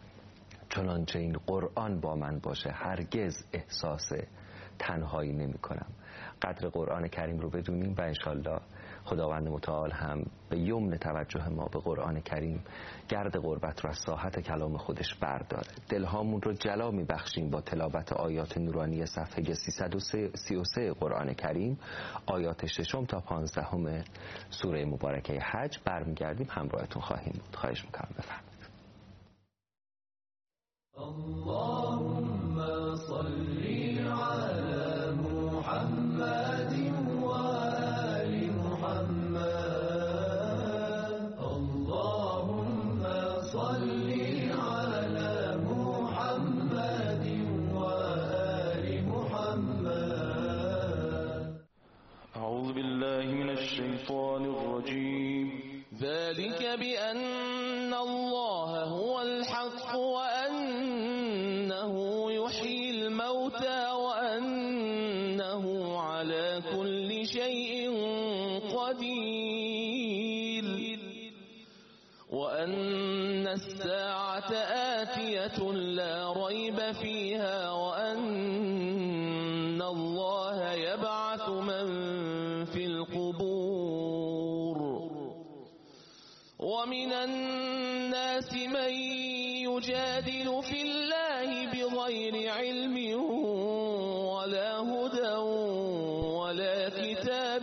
B: چنانچه این قرآن با من باشه هرگز احساس تنهایی نمی کنم. قدر قرآن کریم رو بدونیم و انشالله خداوند متعال هم به یمن توجه ما به قرآن کریم گرد غربت رو از ساحت کلام خودش برداره. دلهامون رو جلا می بخشیم با تلاوت آیات نورانی صفحه سیصد و سی و سه قرآن کریم، آیات ششم تا پانزدهم سوره مبارکه حج. برمیگردیم همراهتون خواهیم بود. خواهش میکنم بفرمایید.
D: اللهم صل على محمد وآل محمد. اللهم صل على محمد وآل محمد.
E: أعوذ بالله من الشيطان الرجيم.
D: ذلك بأن الله هو الحق وأنه يحيي الموتى وأنه على كل شيء قدير وأن الساعة آتية لا ريب فيها وأن الله يبعث من في القبور ومن الناس من يجادل في الله بغير علم ولا هدى ولا كتاب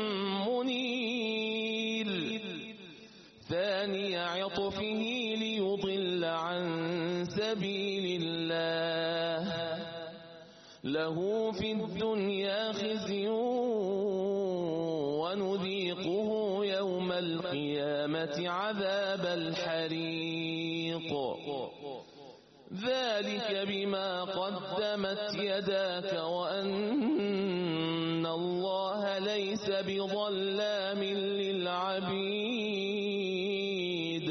D: منير ثاني عطفه ليضل عن سبيل الله له في الدنيا خزي ونذيقه يوم القيامة عذاب الحريق ذلك بما قدمت يداك وأن الله ليس بظلام للعبيد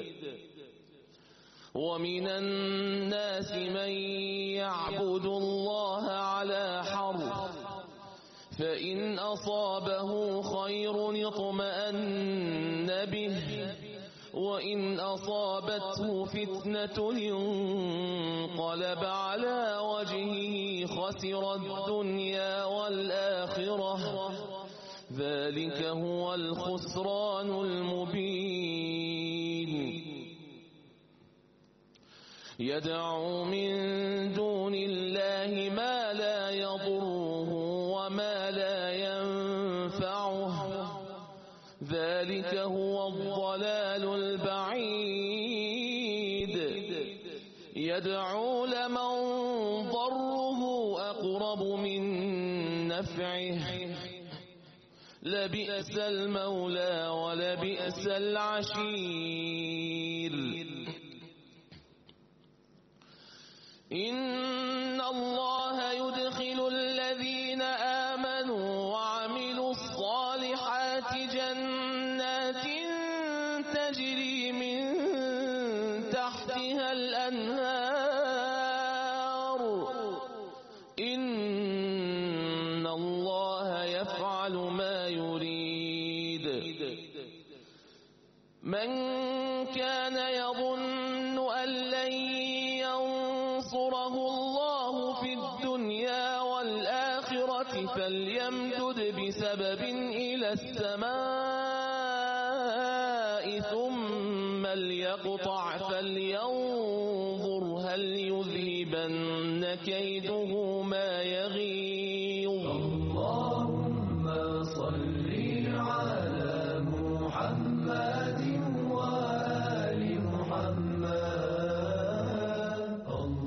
D: ومن الناس من يعبد الله على حرف فإن أصابه خير اطمأن به وإن أصابته فتنة انقلب على وجهه خسر الدنيا والآخرة ذلك هو الخسران المبين يدعو من دون الله ما لا يضره وما لا ينفعه ذلك هو الضلال البعيد يدعو لمن نفعه لبئس المولى ولبئس العشير إن الله يدخل الذين آمنوا وعملوا الصالحات جنات تجري من تحتها الأنهار إن الله يفعل ما يريد من كان يظن أن لن ينصره الله في الدنيا والآخرة فليمدد بسبب إلى السماء ثم ليقطع فلينظر هل يذهبن كيده ما يغيظ
F: اللهم صل على محمد وآل محمد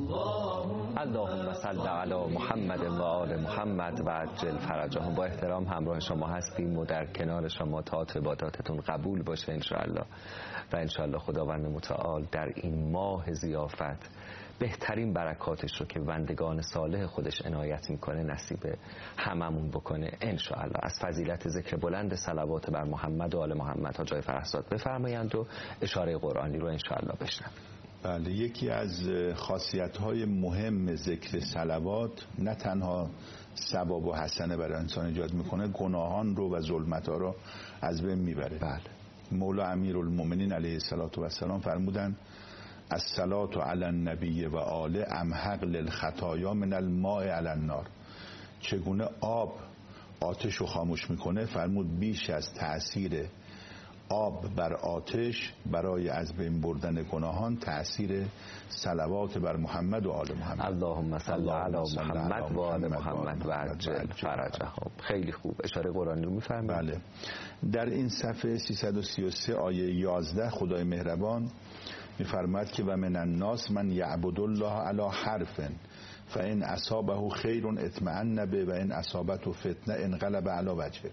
B: اللهم صل علی محمد و آل محمد و عجل فرجهم. با احترام همراه شما هستیم و در کنار شما تا عباداتتون قبول باشه انشاءالله و انشاءالله خداوند متعال در این ماه ضیافت بهترین برکاتش رو که بندگان صالح خودش عنایت میکنه نصیب هممون بکنه انشاءالله. از فضیلت ذکر بلند صلوات بر محمد و آل محمد حاج فرهزاد بفرمایند و اشاره قرآنی رو انشاءالله بشنویم.
C: بله، یکی از خاصیت‌های مهم ذکر صلوات نه تنها ثواب و حسنه برای انسان ایجاد میکنه، گناهان رو و ظلمت‌ها رو از بین میبره.
B: بله.
C: مولا امیرالمومنین علیه الصلاة و السلام فرمودن الصلاة علی النبی و آله امحق للخطایا من الماء علی النار. چگونه آب آتش رو خاموش میکنه، فرمود بیش از تأثیر آب بر آتش برای از بین بردن گناهان تأثیر صلوات بر محمد و آل محمد.
B: اللهم صل علی محمد و آل محمد و عجل فرجهم. خیلی خوب، اشاره قرآنی رو میفرمایید.
C: بله. در این صفحه سیصد و سی و سه آیه یازده خدای مهربان میفرماید که و من الناس من یعبد الله علی حرف فان اصابه خیر اطمئن به و ان اصابته فتنه انقلب علی وجهه.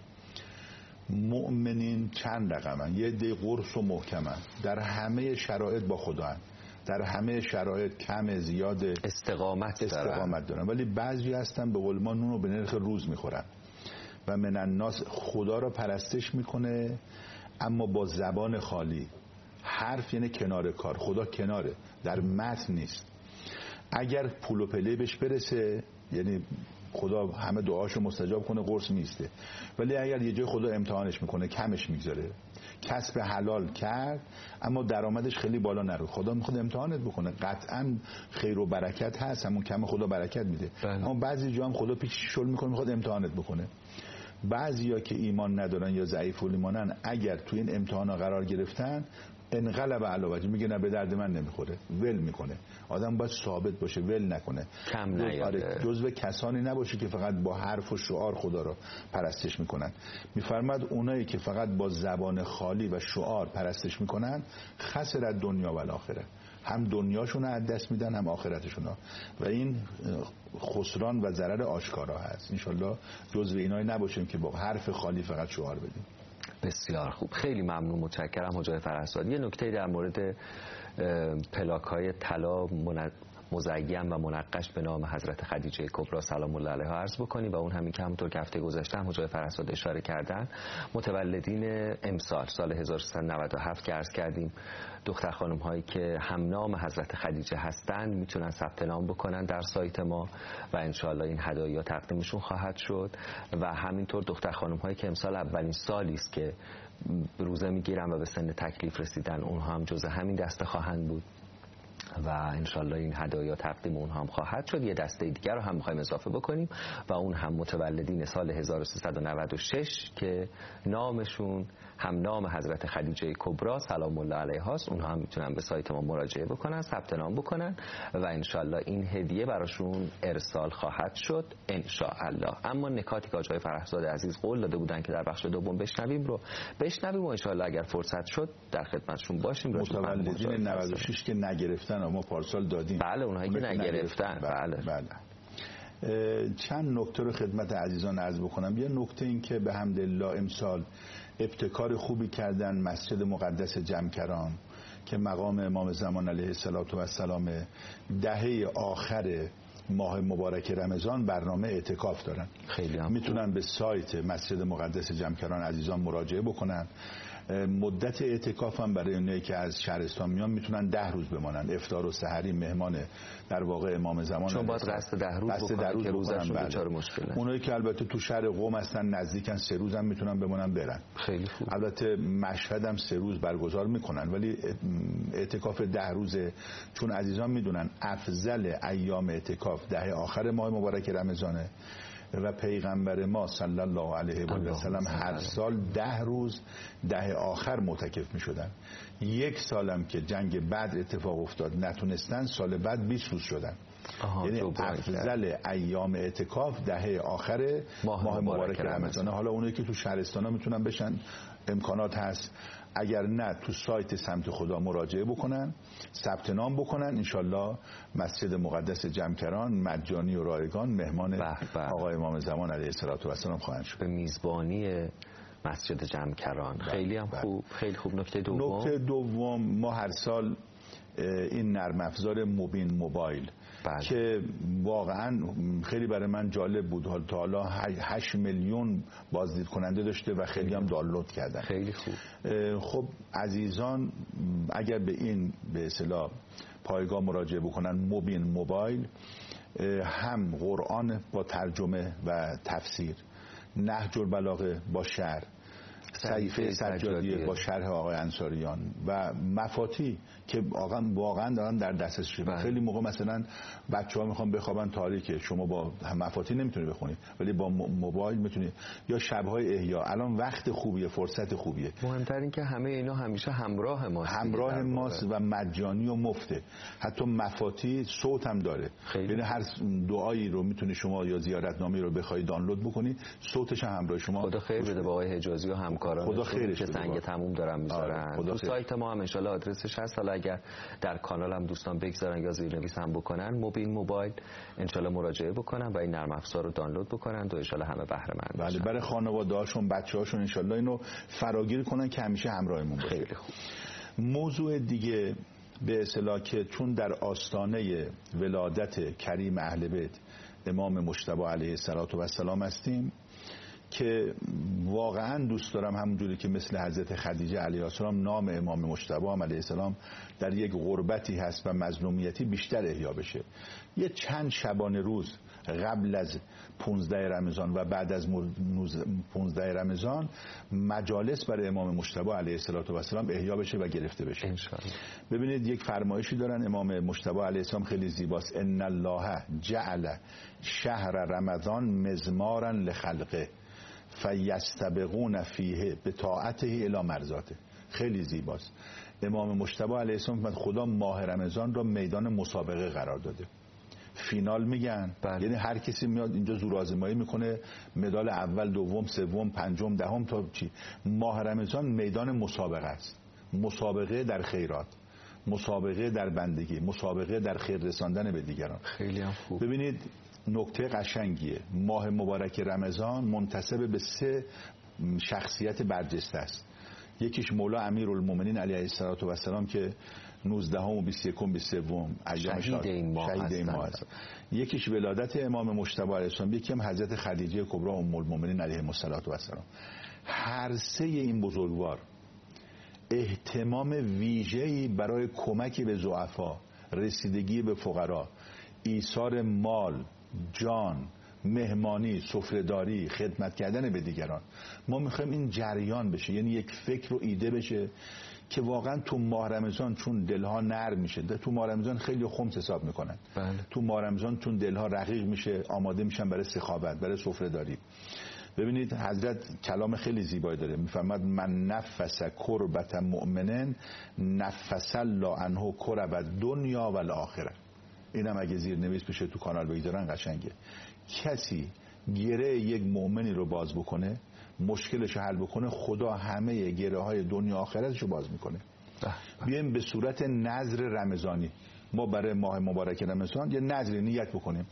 C: مؤمنین چند رقمن؟ یه دی قرص و محکمن، در همه شرایط با خدا هن. در همه شرایط کم زیاد
B: استقامت,
C: استقامت دارن. ولی بعضی هستن به قول ما نونو به نرخ روز میخورن. و من الناس خدا رو پرستش میکنه اما با زبان خالی. حرف یعنی کنار کار، خدا کناره، در متن نیست. اگر پول و پله بهش برسه یعنی خدا همه دعاشو مستجاب کنه، قرص نیسته. ولی اگر یه جای خدا امتحانش میکنه، کمش میگذاره، کسب حلال کرد اما درآمدش خیلی بالا نره، خدا میخواد امتحانت بکنه. قطعا خیر و برکت هست، همون کم خدا برکت میده. بله. اما بعضی جا هم خدا پیش شل میکنه، میخواد امتحانت بکنه. بعضیا که ایمان ندارن یا ضعیف الایمانن اگر تو این امتحانا قرار گرفتن انقلب علی وجه، میگه نه به درد من نمیخوره، ول میکنه. آدم باید ثابت باشه، ول نکنه،
B: کم نیاره،
C: جزو کسانی نباشه که فقط با حرف و شعار خدا رو پرستش میکنن. میفرماد اونایی که فقط با زبان خالی و شعار پرستش میکنن خسر دنیا و الاخره، هم دنیاشون از دست میدن هم آخرتشون، و این خسران و ضرر آشکارا هست. انشالله جزو اینایی نباشیم که با حرف خالی فقط شعار بدیم.
B: بسیار خوب، خیلی ممنون، متشکرم حاج فرهزاد. یه نکته در مورد پلاک‌های طلا مزین و منقش به نام حضرت خدیجه کبری سلام الله علیها عرض بکنیم و اون همین که همونطور که هفته گذشته هم حاج فرهزاد اشاره کردن متولدین امسال سال هزار و سیصد و نود و هفت که عرض کردیم دختر خانم هایی که هم نام حضرت خدیجه هستن میتونن ثبت نام بکنن در سایت ما و انشالله این هدایا تقدیمشون خواهد شد. و همینطور دختر خانم هایی که امسال اولین سالی است که روزه میگیرن و به سن تکلیف رسیدن، اونها هم جزء همین دسته خواهند بود و انشالله این هدایا تقدیم اونها هم خواهد شد. یه دسته دیگر رو هم میخوایم اضافه بکنیم و اون هم متولدین سال هزار و سیصد و نود و شش که نامشون هم نام حضرت خدیجه کبری سلام الله علیها است. اونها هم میتونن به سایت ما مراجعه بکنن، ثبت نام بکنن و انشالله این هدیه براشون ارسال خواهد شد انشالله. اما نکاتی که آقای فرهزاد عزیز قول داده بودن که در بخش دوم بشنویم رو بشنویم و انشالله اگر فرصت شد در خدمتشون باشیم.
C: متولدین نود و شش که نگرفتن، ما پارسال دادیم.
B: بله، اونهایی که نگرفتن.
C: بله. بله. چند نکته رو خدمت عزیزان عرض بکنم. یه نکته این که به حمدالله امسال ابتکار خوبی کردن مسجد مقدس جمکران که مقام امام زمان علیه السلام دهه آخر ماه مبارک رمضان برنامه اعتکاف دارن.
B: خیلی هم
C: میتونن به سایت مسجد مقدس جمکران عزیزان مراجعه بکنن. مدت اعتکاف هم برای اونایی که از شهرستان میان میتونن ده روز بمانن، افطار و سحری مهمان در واقع امام زمان،
B: چون باید قصد ده روز
C: قصد ده روز
B: که روزشون
C: بله.
B: دچار مشکله.
C: اونایی که البته تو شهر قم هستن نزدیکن سه روز هم میتونن بمونن برن.
B: خیلی خوب.
C: البته مشهد هم سه روز برگزار میکنن ولی اعتکاف ده روزه، چون عزیزان میدونن افضل ایام اعتکاف ده آخر ماه مبارک رمضانه و پیغمبر ما صلی الله علیه و سلم هر سال ده روز ده آخر معتکف می شدن. یک سالم که جنگ بدر اتفاق افتاد نتونستن، سال بعد بیست روز شدن. یعنی افضل ایام اعتکاف دهه آخر ماه, ماه مبارک رمضان. حالا اونایی که تو شهرستان ها میتونن بشن، امکانات هست. اگر نه تو سایت سمت خدا مراجعه بکنن، ثبت نام بکنن، انشالله مسجد مقدس جمکران مجانی و رایگان مهمان آقای امام زمان علیه السلام خواهند شد.
B: به میزبانی مسجد جمکران. خیلی هم خوب. خیلی خوب. نکته دوم
C: نکته دوم ما هر سال این نرم افزار موبین موبایل
B: بله.
C: که واقعا خیلی برای من جالب بود، حال تا حالا هشت میلیون بازدید کننده داشته و خیلی هم دانلود کردن.
B: خیلی خوب.
C: خب عزیزان اگر به این به اصطلاح پایگاه مراجعه بکنن، موبین موبایل، هم قرآن با ترجمه و تفسیر، نهج البلاغه با شرح، صحیفه سجادیه با شرح آقای انصاریان و مفاتی که واقعا دارن در دسترس شده. خیلی موقع مثلا بچه‌ها میخوان بخوابن تاریکه، شما با مفاتی نمیتونی بخونی ولی با موبایل میتونی. یا شب‌های احیا، الان وقت خوبیه، فرصت خوبیه.
B: مهمتر این که همه اینا همیشه همراه ماست،
C: همراه ماست و مجانی و مفته. حتی مفاتی صوت هم داره، یعنی هر دعایی رو میتونی شما یا زیارتنامه رو بخوای دانلود بکنی، صوتش هم همراه شما.
B: خدا خیر بده با آقای حجازی و همکاران
C: خدا خیرش
B: که سنگ تموم دارن میذارن. تو سایت ما هم ان شاء الله آدرسش هست، حالا اگر در کانال هم دوستان بگذارن یا زیرنویس هم بکنن، موبین موبایل ان شاء الله مراجعه بکنن و این نرم افزار رو دانلود بکنن و ان شاء الله همه بهره مند بشن.
C: بله، برای خانواده‌هاشون، بچه‌هاشون ان شاء الله اینو فراگیر کنن که همیشه همراهمون باشه.
B: خیلی خوب.
C: موضوع دیگه به اصطلاح که چون در آستانه ولادت کریم اهل بیت امام مجتبی علیه السلام هستیم که واقعا دوست دارم همونجوری که مثل حضرت خدیجه علیها السلام نام امام مجتبی علیه السلام در یک غربتی هست و مظلومیتی بیشتر احیا بشه. یه چند شبانه روز قبل از پونزده رمضان و بعد از پونزده رمضان مجالس برای امام مجتبی علیه السلام احیا بشه و گرفته بشه
B: انشاءالله.
C: ببینید یک فرمایشی دارن امام مجتبی علیه السلام خیلی زیباست: ان الله جعل شهر رمضان مزمارا لخلقه فیستبقون فیه به طاعته الی مرضاته. خیلی زیباست. امام مجتبی علیه السلام خدا ماه رمضان را میدان مسابقه قرار داده. فینال میگن،
B: بله.
C: یعنی هر کسی میاد اینجا زورآزمایی میکنه، مدال اول، دوم، سوم، پنجم، دهم تا چی. ماه رمضان میدان مسابقه است. مسابقه در خیرات، مسابقه در بندگی، مسابقه در خیر رساندن به دیگران.
B: خیلی هم خوب.
C: ببینید نکته قشنگیه، ماه مبارک رمضان منتسب به سه شخصیت برجسته است. یکیش مولا امیرالمومنین علیه السلام که نوزدهم و بیست و یکم بیست و سوم
B: شهید این ماه
C: شهید این ماه است. یکیش ولادت امام مجتبی علیه السلام، یکی هم حضرت خدیجه کبری ام المؤمنین علیها السلام. هر سه این بزرگوار اهتمام ویژه‌ای برای کمک به ضعفا، رسیدگی به فقرا، ایثار مال، جان، مهمانی، سفره‌داری، خدمت کردن به دیگران. ما میخوایم این جریان بشه، یعنی یک فکر و ایده بشه که واقعا تو ماه رمضان چون دلها نرم میشه، تو ماه رمضان خیلی خمس حساب میکنن.
B: بله.
C: تو ماه رمضان چون دلها رقیق میشه، آماده میشن برای سخاوت، برای سفره‌داری. ببینید حضرت کلام خیلی زیبایی داره، میفرماد من نفس کربت مؤمنن نفس الله عنه کرب الدنیا و الاخره. اینم اگه زیرنویس بشه تو کانال بگذارن قشنگه. کسی گره یک مؤمنی رو باز بکنه، مشکلش رو حل بکنه، خدا همه گره های دنیا آخرتش رو باز میکنه. بیایم به صورت نذر رمضانی ما برای ماه مبارک رمضان یه نذر نیت بکنیم.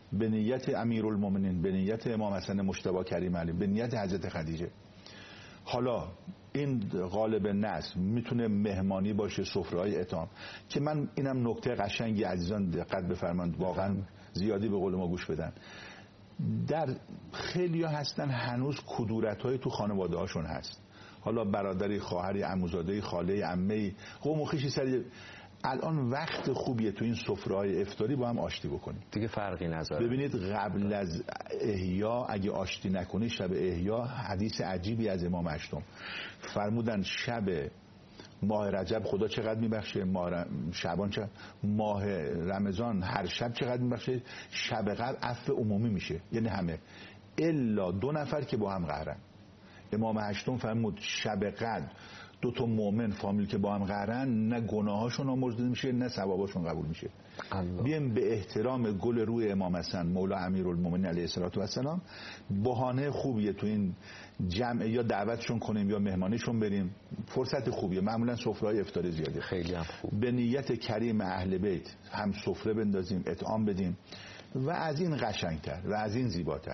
C: به نیت امیرالمومنین، به نیت امام حسن مجتبی کریم علی، به نیت حضرت خدیجه. حالا این غالب نصر میتونه مهمانی باشه، سفره‌های اطعام، که من اینم نکته قشنگی عزیزان دقت بفرمایید، واقعا زیادی به قول ما گوش بدن. در خیلی‌ها هستن هنوز کدورت‌های تو خانواده‌هاشون هست، حالا برادری، خواهری، عموزاده، خاله، عمه، قوم و خویشی سر. الان وقت خوبیه تو این سفره‌های افطاری با هم آشتی بکنیم،
B: دیگه فرقی نداره.
C: ببینید قبل از احیا اگه آشتی نکنی، شب احیا حدیث عجیبی از امام هشتم فرمودن شب ماه رجب خدا چقدر میبخشه، ماه شعبان چقدر، ماه رمضان هر شب چقدر میبخشه، شب قدر عفو عمومی میشه، یعنی همه الا دو نفر که با هم قهرن. امام هشتم فرمود شب قدر دو تا مؤمن فامیل که با هم قهرن، نه گناهاشون آمرزیده میشه نه ثواباشون قبول میشه. بیایم به احترام گل روی امام حسن مولا امیرالمومنین علیه السلام بهانه خوبیه تو این جمع، یا دعوتشون کنیم یا مهمانیشون بریم، فرصت خوبیه. معمولا سفره‌های افطاری زیاده،
B: خیلی هم خوب.
C: به نیت کریم اهل بیت هم سفره بندازیم، اطعام بدیم و از این قشنگتر و از این زیباتر.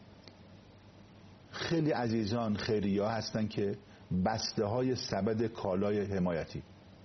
C: خیلی عزیزان خیریه هستن که بسته های سبد کالای حمایتی،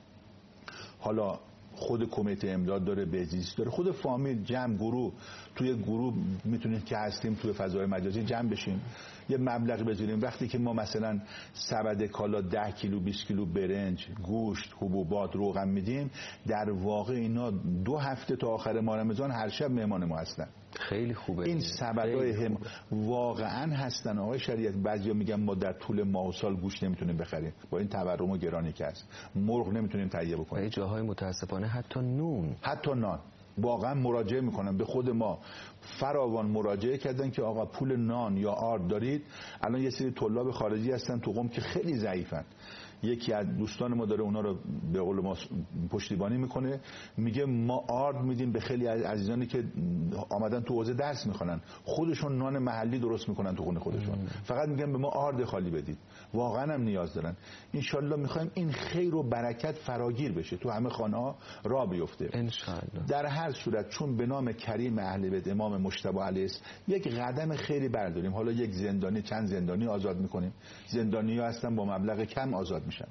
C: حالا خود کمیته امداد داره، بهزیستی داره، خود فامیل، جمع، گروه، توی گروه میتونید که هستیم توی فضای مجازی جمع بشیم، یه مبلغ بذاریم. وقتی که ما مثلا سبد کالا ده کیلو بیست کیلو برنج، گوشت، حبوبات، روغن میدیم، در واقع اینا دو هفته تا آخر ماه رمضان هر شب مهمان ما هستن.
B: خیلی خوبه
C: این سبدای هم واقعا هستن. آقای شریعت بعضیا میگن ما در طول ماه و سال گوشت نمیتونیم بخریم با این تورم و گرانی که هست، مرغ نمیتونیم تهیه بکنیم،
B: و جاهای متاسفانه حتی نون،
C: حتی نان. واقعا مراجعه میکنن به خود ما، فراوان مراجعه کردن که آقا پول نان یا آرد دارید. الان یه سری طلاب خارجی هستن تو قم که خیلی ضعیفن، یکی از دوستان ما داره اونا رو به قول ما پشتیبانی میکنه، میگه ما آرد میدیم به خیلی از عزیزانی که آمدن تو حوزه درس میخونن، خودشون نان محلی درست میکنن تو خونه خودشون، فقط میگن به ما آرد خالی بدید. واقعا هم نیاز دارن. انشالله میخوایم این خیر و برکت فراگیر بشه، تو همه خانه ها راه بیفته
B: انشالله.
C: در هر صورت چون به نام کریم اهل بیت امام مجتبی علیه یک قدم خیلی برداریم. حالا یک زندانی، چند زندانی آزاد میکنیم، زندانی‌ها هستن با مبلغ کم آزاد میشن.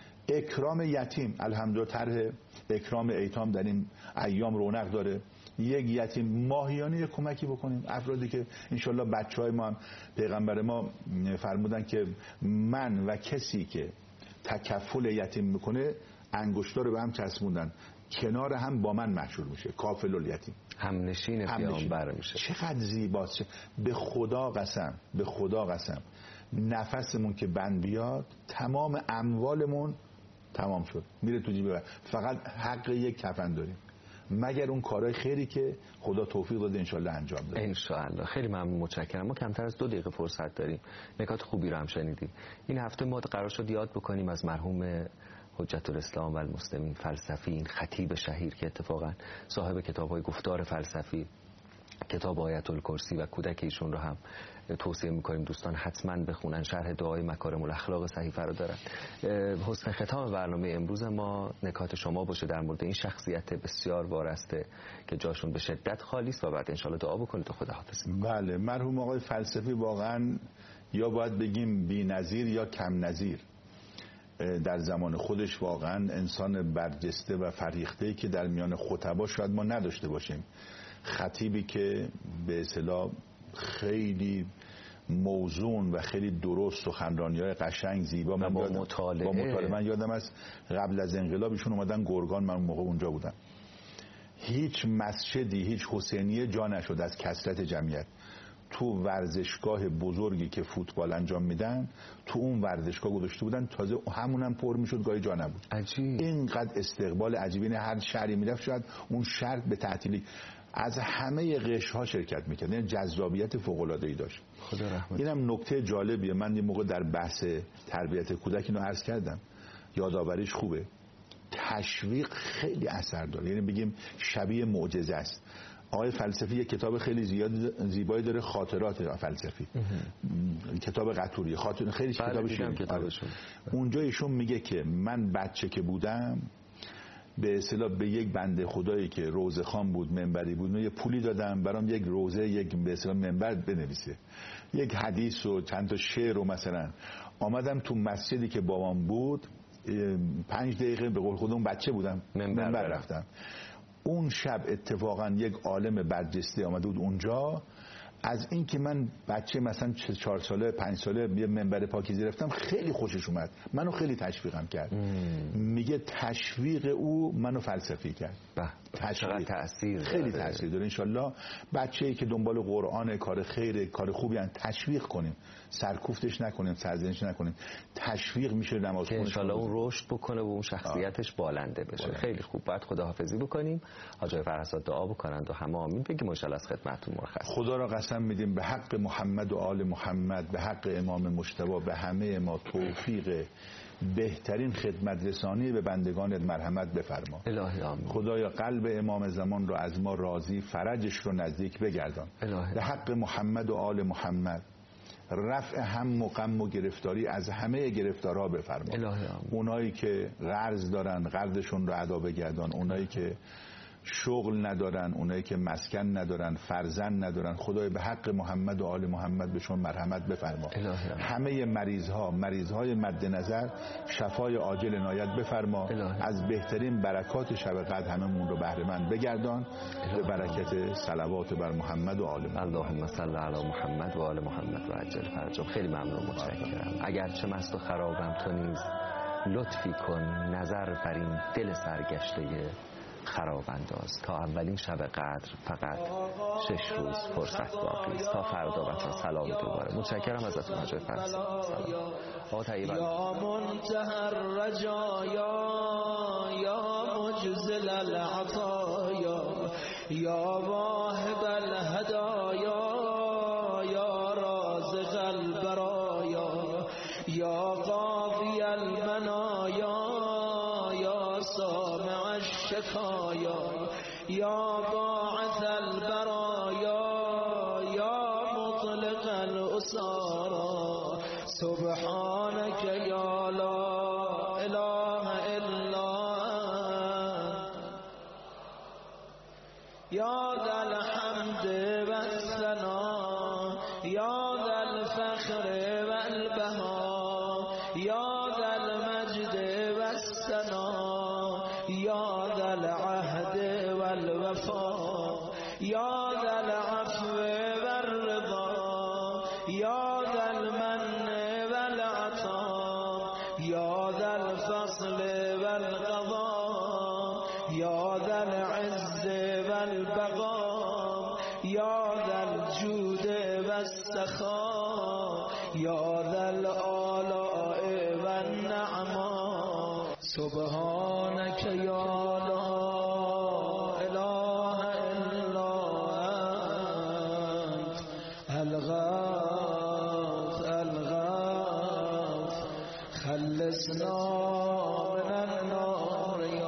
C: اکرام یتیم، الحمدلله طرح اکرام ایتام در این ایام رونق داره. یک یتیم ماهیانه یک کمکی بکنیم، افرادی که انشالله بچهای ما هم پیغمبر ما فرمودن که من و کسی که تکفل یتیم میکنه انگشتا رو به هم چسبوندن، کنار هم با من مشهور میشه، کافل الیتیم،
B: هم نشین پیامبر میشه.
C: چقدر زیباست. به خدا قسم، به خدا قسم نفسمون که بند بیاد تمام اموالمون تمام شد، میره تو جیب، فقط حق یک کفن داریم، مگر اون کارهای خیری که خدا توفیق داده انشالله انجام بده.
B: انشالله. خیلی ممنون، متشکرم. ما کمتر از دو دقیقه فرصت داریم، نکات خوبی رو هم شنیدیم. این هفته ما قرار شد یاد بکنیم از مرحوم حجت الاسلام و المسلمین فلسفی، این خطیب شهیر که اتفاقا صاحب کتاب‌های گفتار فلسفی، کتاب آیت الکرسی و کودک ایشون رو هم توصیه میکنیم دوستان حتما بخونن. شرح دعای مکارم الاخلاق صحیفه رو دارن. حسن ختام برنامه امروز ما نکات شما باشه در مورد این شخصیت بسیار وارسته که جاشون به شدت خالی است و بعد انشالله دعا بکنید و خداحافظی.
C: بله، مرحوم آقای فلسفی واقعا یا باید بگیم بی‌نظیر یا کم نظیر در زمان خودش، واقعا انسان برجسته و فریخته که در میان خطبا شاید ما نداشته باشیم. خطیبی که به اصطلاح خیلی موزون و خیلی درست، سخنرانی‌های قشنگ زیبا، من
B: با
C: یادم
B: مطالعه.
C: با مطالعه من یادم از قبل از انقلاب ایشون اومدن گرگان، من اون موقع اونجا بودم، هیچ مسجدی، هیچ حسینیه جا نشد از کثرت جمعیت. تو ورزشگاه بزرگی که فوتبال انجام میدن، تو اون ورزشگاه گذاشته بودن، تازه همونم پر میشد، گاهی جا نبود.
B: عجیب.
C: اینقدر استقبال عجیبی. نه هر شهری میرفت شاید اون شهر به تعطیلی از همه قشرها شرکت میکرد، یعنی جذابیت فوق العاده ای داشت.
B: خدا رحمت.
C: اینم نکته جالبیه. من یه موقع در بحث تربیت کودک اینو عرض کردم، یادآوریش خوبه. تشویق خیلی اثر داره، یعنی بگیم شبیه معجزه است. آقای فلسفی یک کتاب خیلی زیاد زیبایی داره، خاطرات فلسفی، کتاب قطوری، خاطر خیلی کتاب شیرین. اونجا ایشون میگه که من بچه که بودم به اصطلاح به یک بنده خدایی که روزخوان بود، منبری بود، یه پولی دادم برام یک روزه، یک به اصطلاح منبر بنویسه، یک حدیث و چند تا شعر و مثلا آمدم تو مسجدی که بابام بود پنج دقیقه به قول خودم بچه بودم منبر, منبر رفتم. اون شب اتفاقا یک عالم برجسته آمده بود اونجا، از این که من بچه مثلا چهار ساله پنج ساله یه منبر پاکیزه رفتم خیلی خوشش اومد، منو خیلی تشویقم کرد. مم. میگه تشویق او منو فلسفی کرد.
B: چقدر تأثیر
C: خیلی تأثیر داره. انشالله بچه‌ای که دنبال قرآن، کار خیر، کار خوبی ان تشویق کنیم، سرکوفتش نکنیم، سرزنش نکنیم، تشویق میشه نماز
B: که انشالله اون رشد بکنه و اون شخصیتش بالنده بشه. بالنده. خیلی خوب. بعد خداحافظی بکنیم، حاج فرزاد دعا بکنند و همه آمین بگیم. انشالله از خدمتتون مرخص.
C: خدا را قسم میدیم به حق محمد و آل محمد، به حق امام مجتبی، به همه ما توفیق بهترین خدمت رسانی به بندگانت مرحمت بفرما.
B: الهی آمین.
C: خدایا قلب امام زمان رو از ما راضی، فرجش رو نزدیک بگردان.
B: الهی.
C: به حق محمد و آل محمد رفع هم و غم و گرفتاری از همه گرفتارها بفرما.
B: الهی آمین.
C: اونایی که قرض دارن قرضشون رو ادا بگردان، اونایی که شغل ندارن، اونایی که مسکن ندارن، فرزند ندارن، خدای به حق محمد و آل محمد بهشون مرحمت بفرما.
B: الهی.
C: همه مریض ها، مریض های مد نظر شفای عاجل عنایت بفرما.
B: الهی.
C: از بهترین برکات شب قدر هممون رو بهره مند بگردان. به برکت صلوات بر محمد و آل محمد.
B: اللهم صل علی محمد و آل محمد و عجل فرجهم. خیلی ممنون، متشکرم. اگرچه مست و خرابم تو نیز لطفی کن، نظر بر این دل سرگشته خراب انداز. تا اولین شب قدر فقط شش روز فرصت باقی است. تا فردا بچه‌ها سلام دوباره. متشکرم ازتون حاج فرزاد. سلام. آقا طیب
D: یا منتهى الرجایا یا مجزل العطایا یا واهب الهدایا یا رازق البرایا یا قاضی المنایا یا سامع الشکایا یا باعث البرایا یا مطلق الاسارا سبحانك یا لا اله الا انت یا ذا الحمد والثنا یا ذا الفخر والبها یا ذا المجد والثنا یا ذا العهد والوفا یا ذا العفو والرضا یا ذا المن والعطا یا ذا الفصل والقضاء یا ذا العز والبقاء یا ذا الجود والسخاء یا ذا الآلاء والنعماء سبحانك یا لا اله الا انت الغوث الغوث خلصنا